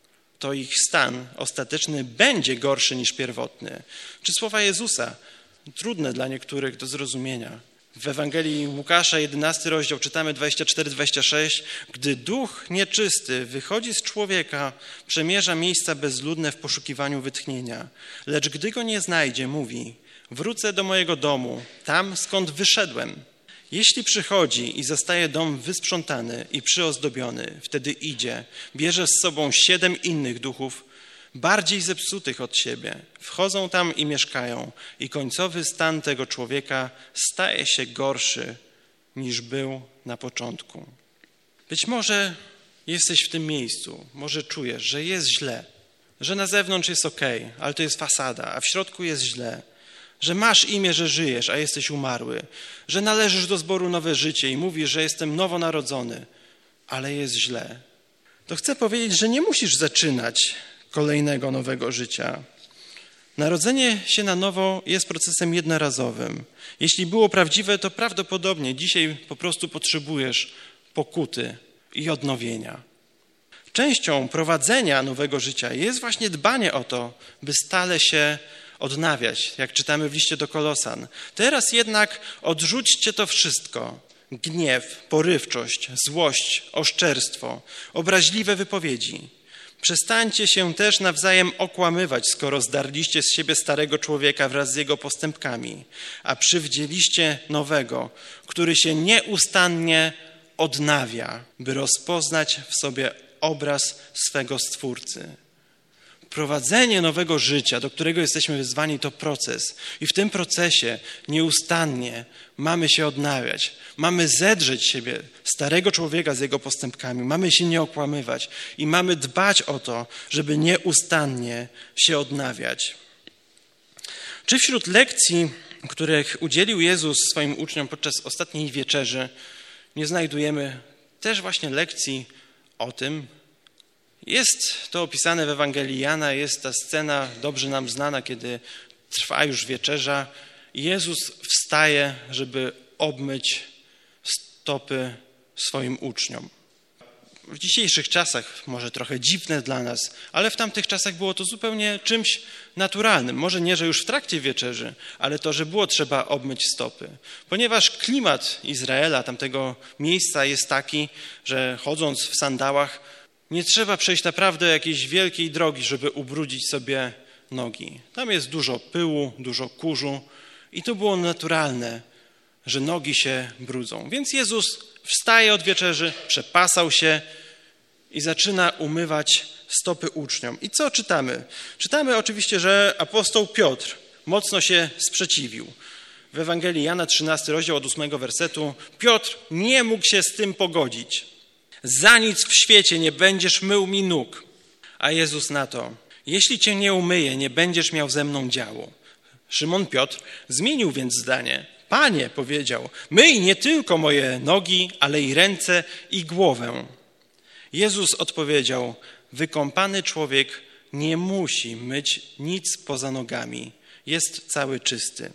to ich stan ostateczny będzie gorszy niż pierwotny. Czy słowa Jezusa? Trudne dla niektórych do zrozumienia. W Ewangelii Łukasza, 11 rozdział, czytamy 24-26. Gdy duch nieczysty wychodzi z człowieka, przemierza miejsca bezludne w poszukiwaniu wytchnienia. Lecz gdy go nie znajdzie, mówi: wrócę do mojego domu, tam skąd wyszedłem. Jeśli przychodzi i zastaje dom wysprzątany i przyozdobiony, wtedy idzie, bierze z sobą 7 innych duchów, bardziej zepsutych od siebie. Wchodzą tam i mieszkają i końcowy stan tego człowieka staje się gorszy niż był na początku. Być może jesteś w tym miejscu, może czujesz, że jest źle, że na zewnątrz jest okej, ale to jest fasada, a w środku jest źle, że masz imię, że żyjesz, a jesteś umarły, że należysz do zboru Nowe Życie i mówisz, że jestem nowonarodzony, ale jest źle. To chcę powiedzieć, że nie musisz zaczynać kolejnego nowego życia. Narodzenie się na nowo jest procesem jednorazowym. Jeśli było prawdziwe, to prawdopodobnie dzisiaj po prostu potrzebujesz pokuty i odnowienia. Częścią prowadzenia nowego życia jest właśnie dbanie o to, by stale się odnawiać, jak czytamy w liście do Kolosan. Teraz jednak odrzućcie to wszystko: gniew, porywczość, złość, oszczerstwo, obraźliwe wypowiedzi. Przestańcie się też nawzajem okłamywać, skoro zdarliście z siebie starego człowieka wraz z jego postępkami, a przywdzieliście nowego, który się nieustannie odnawia, by rozpoznać w sobie obraz swego Stwórcy. Prowadzenie nowego życia, do którego jesteśmy wezwani, to proces. I w tym procesie nieustannie mamy się odnawiać. Mamy zedrzeć siebie, starego człowieka z jego postępkami. Mamy się nie okłamywać i mamy dbać o to, żeby nieustannie się odnawiać. Czy wśród lekcji, których udzielił Jezus swoim uczniom podczas ostatniej wieczerzy, nie znajdujemy też właśnie lekcji o tym? Jest to opisane w Ewangelii Jana, jest ta scena dobrze nam znana, kiedy trwa już wieczerza i Jezus wstaje, żeby obmyć stopy swoim uczniom. W dzisiejszych czasach może trochę dziwne dla nas, ale w tamtych czasach było to zupełnie czymś naturalnym. Może nie, że już w trakcie wieczerzy, ale to, że było trzeba obmyć stopy. Ponieważ klimat Izraela, tamtego miejsca jest taki, że chodząc w sandałach nie trzeba przejść naprawdę jakiejś wielkiej drogi, żeby ubrudzić sobie nogi. Tam jest dużo pyłu, dużo kurzu i to było naturalne, że nogi się brudzą. Więc Jezus wstaje od wieczerzy, przepasał się i zaczyna umywać stopy uczniom. I co czytamy? Czytamy oczywiście, że apostoł Piotr mocno się sprzeciwił. W Ewangelii Jana 13 rozdział od 8 wersetu Piotr nie mógł się z tym pogodzić. Za nic w świecie nie będziesz mył mi nóg. A Jezus na to: jeśli cię nie umyję, nie będziesz miał ze mną działu. Szymon Piotr zmienił więc zdanie. Panie, powiedział, myj nie tylko moje nogi, ale i ręce i głowę. Jezus odpowiedział: wykąpany człowiek nie musi myć nic poza nogami. Jest cały czysty.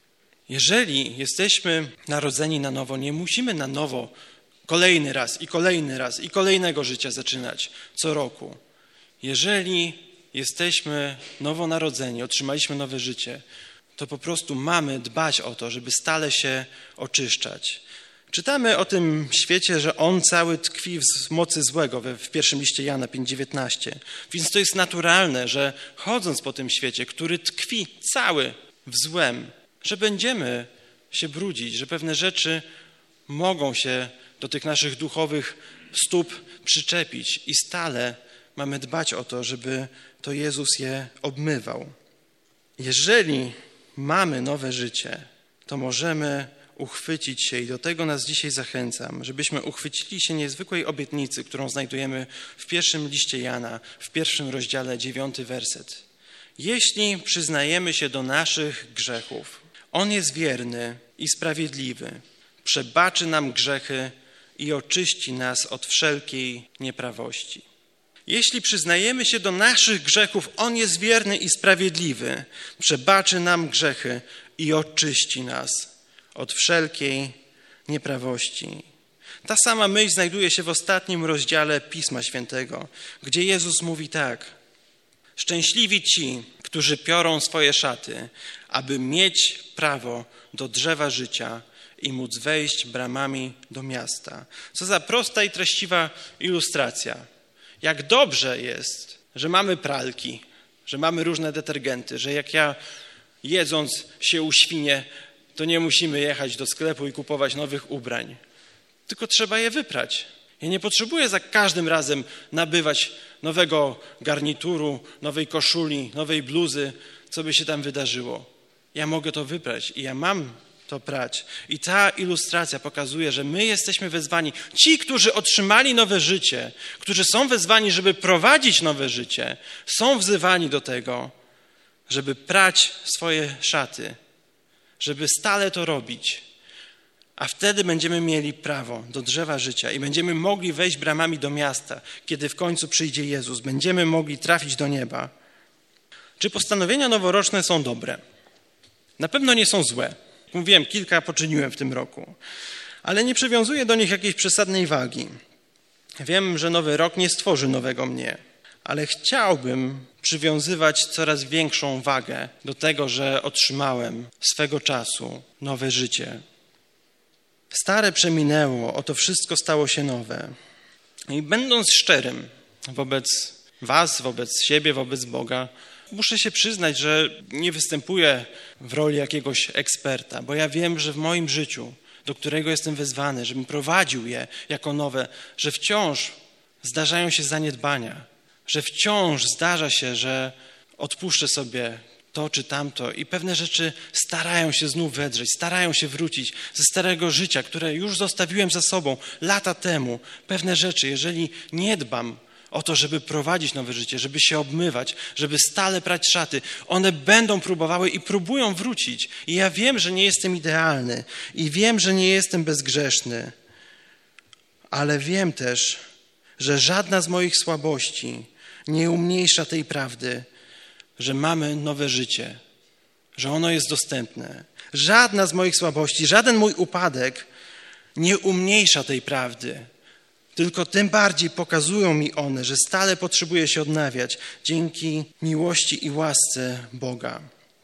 Jeżeli jesteśmy narodzeni na nowo, nie musimy na nowo kolejny raz i kolejnego życia zaczynać co roku. Jeżeli jesteśmy nowonarodzeni, otrzymaliśmy nowe życie, to po prostu mamy dbać o to, żeby stale się oczyszczać. Czytamy o tym świecie, że on cały tkwi w mocy złego w pierwszym liście Jana 5,19. Więc to jest naturalne, że chodząc po tym świecie, który tkwi cały w złem, że będziemy się brudzić, że pewne rzeczy mogą się do tych naszych duchowych stóp przyczepić i stale mamy dbać o to, żeby to Jezus je obmywał. Jeżeli mamy nowe życie, to możemy uchwycić się i do tego nas dzisiaj zachęcam, żebyśmy uchwycili się niezwykłej obietnicy, którą znajdujemy w pierwszym liście Jana, w 1 rozdziale 9 werset. Jeśli przyznajemy się do naszych grzechów, On jest wierny i sprawiedliwy, przebaczy nam grzechy i oczyści nas od wszelkiej nieprawości. Jeśli przyznajemy się do naszych grzechów, On jest wierny i sprawiedliwy, przebaczy nam grzechy i oczyści nas od wszelkiej nieprawości. Ta sama myśl znajduje się w ostatnim rozdziale Pisma Świętego, gdzie Jezus mówi tak: szczęśliwi ci, którzy piorą swoje szaty, aby mieć prawo do drzewa życia i móc wejść bramami do miasta. Co za prosta i treściwa ilustracja. Jak dobrze jest, że mamy pralki, że mamy różne detergenty, że jak ja jedząc się uświnię, to nie musimy jechać do sklepu i kupować nowych ubrań, tylko trzeba je wyprać. Ja nie potrzebuję za każdym razem nabywać nowego garnituru, nowej koszuli, nowej bluzy, co by się tam wydarzyło. Ja mogę to wyprać i ja mam to prać. I ta ilustracja pokazuje, że my jesteśmy wezwani, ci, którzy otrzymali nowe życie, którzy są wezwani, żeby prowadzić nowe życie, są wzywani do tego, żeby prać swoje szaty, żeby stale to robić. A wtedy będziemy mieli prawo do drzewa życia i będziemy mogli wejść bramami do miasta, kiedy w końcu przyjdzie Jezus. Będziemy mogli trafić do nieba. Czy postanowienia noworoczne są dobre? Na pewno nie są złe. Mówiłem, kilka poczyniłem w tym roku, ale nie przywiązuję do nich jakiejś przesadnej wagi. Wiem, że nowy rok nie stworzy nowego mnie, ale chciałbym przywiązywać coraz większą wagę do tego, że otrzymałem swego czasu nowe życie. Stare przeminęło, oto wszystko stało się nowe. I będąc szczerym wobec was, wobec siebie, wobec Boga, muszę się przyznać, że nie występuję w roli jakiegoś eksperta, bo ja wiem, że w moim życiu, do którego jestem wezwany, żebym prowadził je jako nowe, że wciąż zdarzają się zaniedbania, że wciąż zdarza się, że odpuszczę sobie to czy tamto i pewne rzeczy starają się znów wedrzeć, starają się wrócić ze starego życia, które już zostawiłem za sobą lata temu. Pewne rzeczy, jeżeli nie dbam o to, żeby prowadzić nowe życie, żeby się obmywać, żeby stale prać szaty, one będą próbowały i próbują wrócić. I ja wiem, że nie jestem idealny i wiem, że nie jestem bezgrzeszny, ale wiem też, że żadna z moich słabości nie umniejsza tej prawdy, że mamy nowe życie, że ono jest dostępne. Żadna z moich słabości, żaden mój upadek nie umniejsza tej prawdy, tylko tym bardziej pokazują mi one, że stale potrzebuję się odnawiać dzięki miłości i łasce Boga.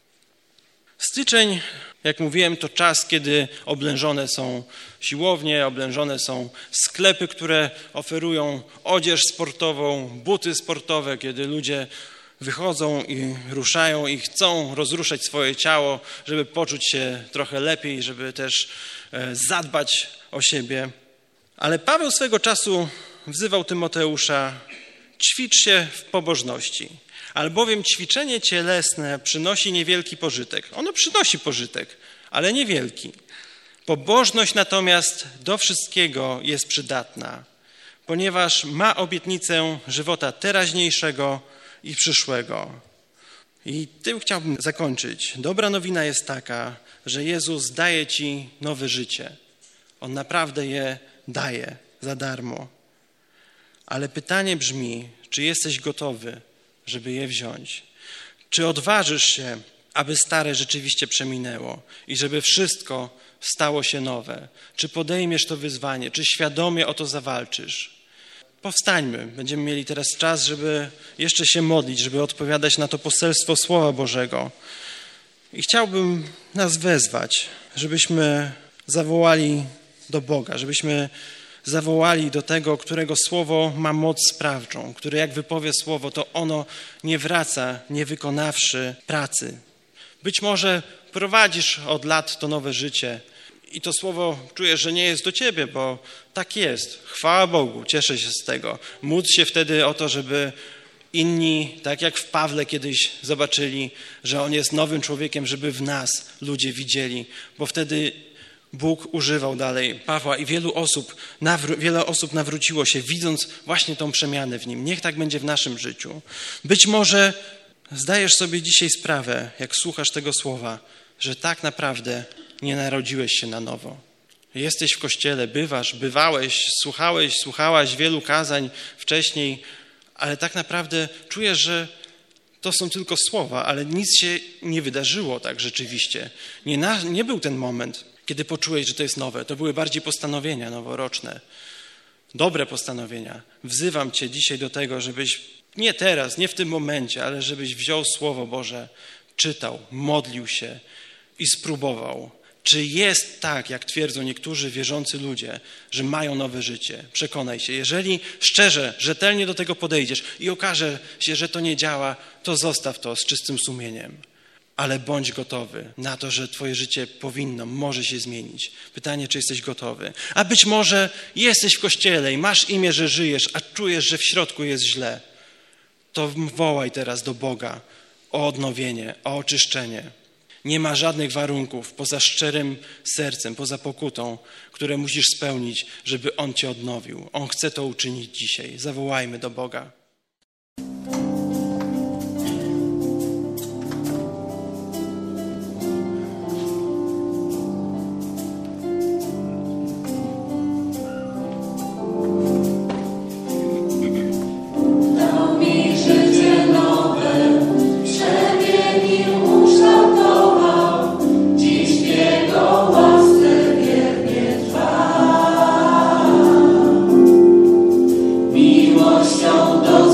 Styczeń, jak mówiłem, to czas, kiedy oblężone są siłownie, oblężone są sklepy, które oferują odzież sportową, buty sportowe, kiedy ludzie wychodzą i ruszają i chcą rozruszać swoje ciało, żeby poczuć się trochę lepiej, żeby też zadbać o siebie. Ale Paweł swego czasu wzywał Tymoteusza: ćwicz się w pobożności, albowiem ćwiczenie cielesne przynosi niewielki pożytek. Ono przynosi pożytek, ale niewielki. Pobożność natomiast do wszystkiego jest przydatna, ponieważ ma obietnicę żywota teraźniejszego i przyszłego. I tym chciałbym zakończyć. Dobra nowina jest taka, że Jezus daje ci nowe życie. On naprawdę je daje za darmo. Ale pytanie brzmi, czy jesteś gotowy, żeby je wziąć? Czy odważysz się, aby stare rzeczywiście przeminęło i żeby wszystko stało się nowe? Czy podejmiesz to wyzwanie? Czy świadomie o to zawalczysz? Powstańmy. Będziemy mieli teraz czas, żeby jeszcze się modlić, żeby odpowiadać na to poselstwo Słowa Bożego. I chciałbym nas wezwać, żebyśmy zawołali do Boga, żebyśmy zawołali do tego, którego Słowo ma moc sprawczą, który jak wypowie Słowo, to ono nie wraca, nie wykonawszy pracy. Być może prowadzisz od lat to nowe życie i to Słowo czujesz, że nie jest do ciebie, bo tak jest. Chwała Bogu, cieszę się z tego. Módl się wtedy o to, żeby inni, tak jak w Pawle kiedyś zobaczyli, że on jest nowym człowiekiem, żeby w nas ludzie widzieli, bo wtedy Bóg używał dalej Pawła i wiele osób nawróciło się, widząc właśnie tą przemianę w nim. Niech tak będzie w naszym życiu. Być może zdajesz sobie dzisiaj sprawę, jak słuchasz tego słowa, że tak naprawdę nie narodziłeś się na nowo. Jesteś w kościele, bywałeś, słuchałaś wielu kazań wcześniej, ale tak naprawdę czujesz, że to są tylko słowa, ale nic się nie wydarzyło tak rzeczywiście. Nie był ten moment, kiedy poczułeś, że to jest nowe. To były bardziej postanowienia noworoczne. Dobre postanowienia. Wzywam cię dzisiaj do tego, żebyś nie teraz, nie w tym momencie, ale żebyś wziął Słowo Boże, czytał, modlił się i spróbował. Czy jest tak, jak twierdzą niektórzy wierzący ludzie, że mają nowe życie? Przekonaj się. Jeżeli szczerze, rzetelnie do tego podejdziesz i okaże się, że to nie działa, to zostaw to z czystym sumieniem. Ale bądź gotowy na to, że twoje życie może się zmienić. Pytanie, czy jesteś gotowy? A być może jesteś w kościele i masz imię, że żyjesz, a czujesz, że w środku jest źle. To wołaj teraz do Boga o odnowienie, o oczyszczenie. Nie ma żadnych warunków poza szczerym sercem, poza pokutą, które musisz spełnić, żeby On cię odnowił. On chce to uczynić dzisiaj. Zawołajmy do Boga. Miłością do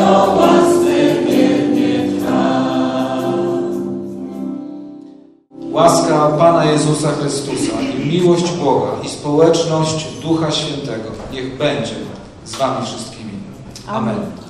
Łaska Pana Jezusa Chrystusa i miłość Boga i społeczność Ducha Świętego niech będzie z wami wszystkimi. Amen.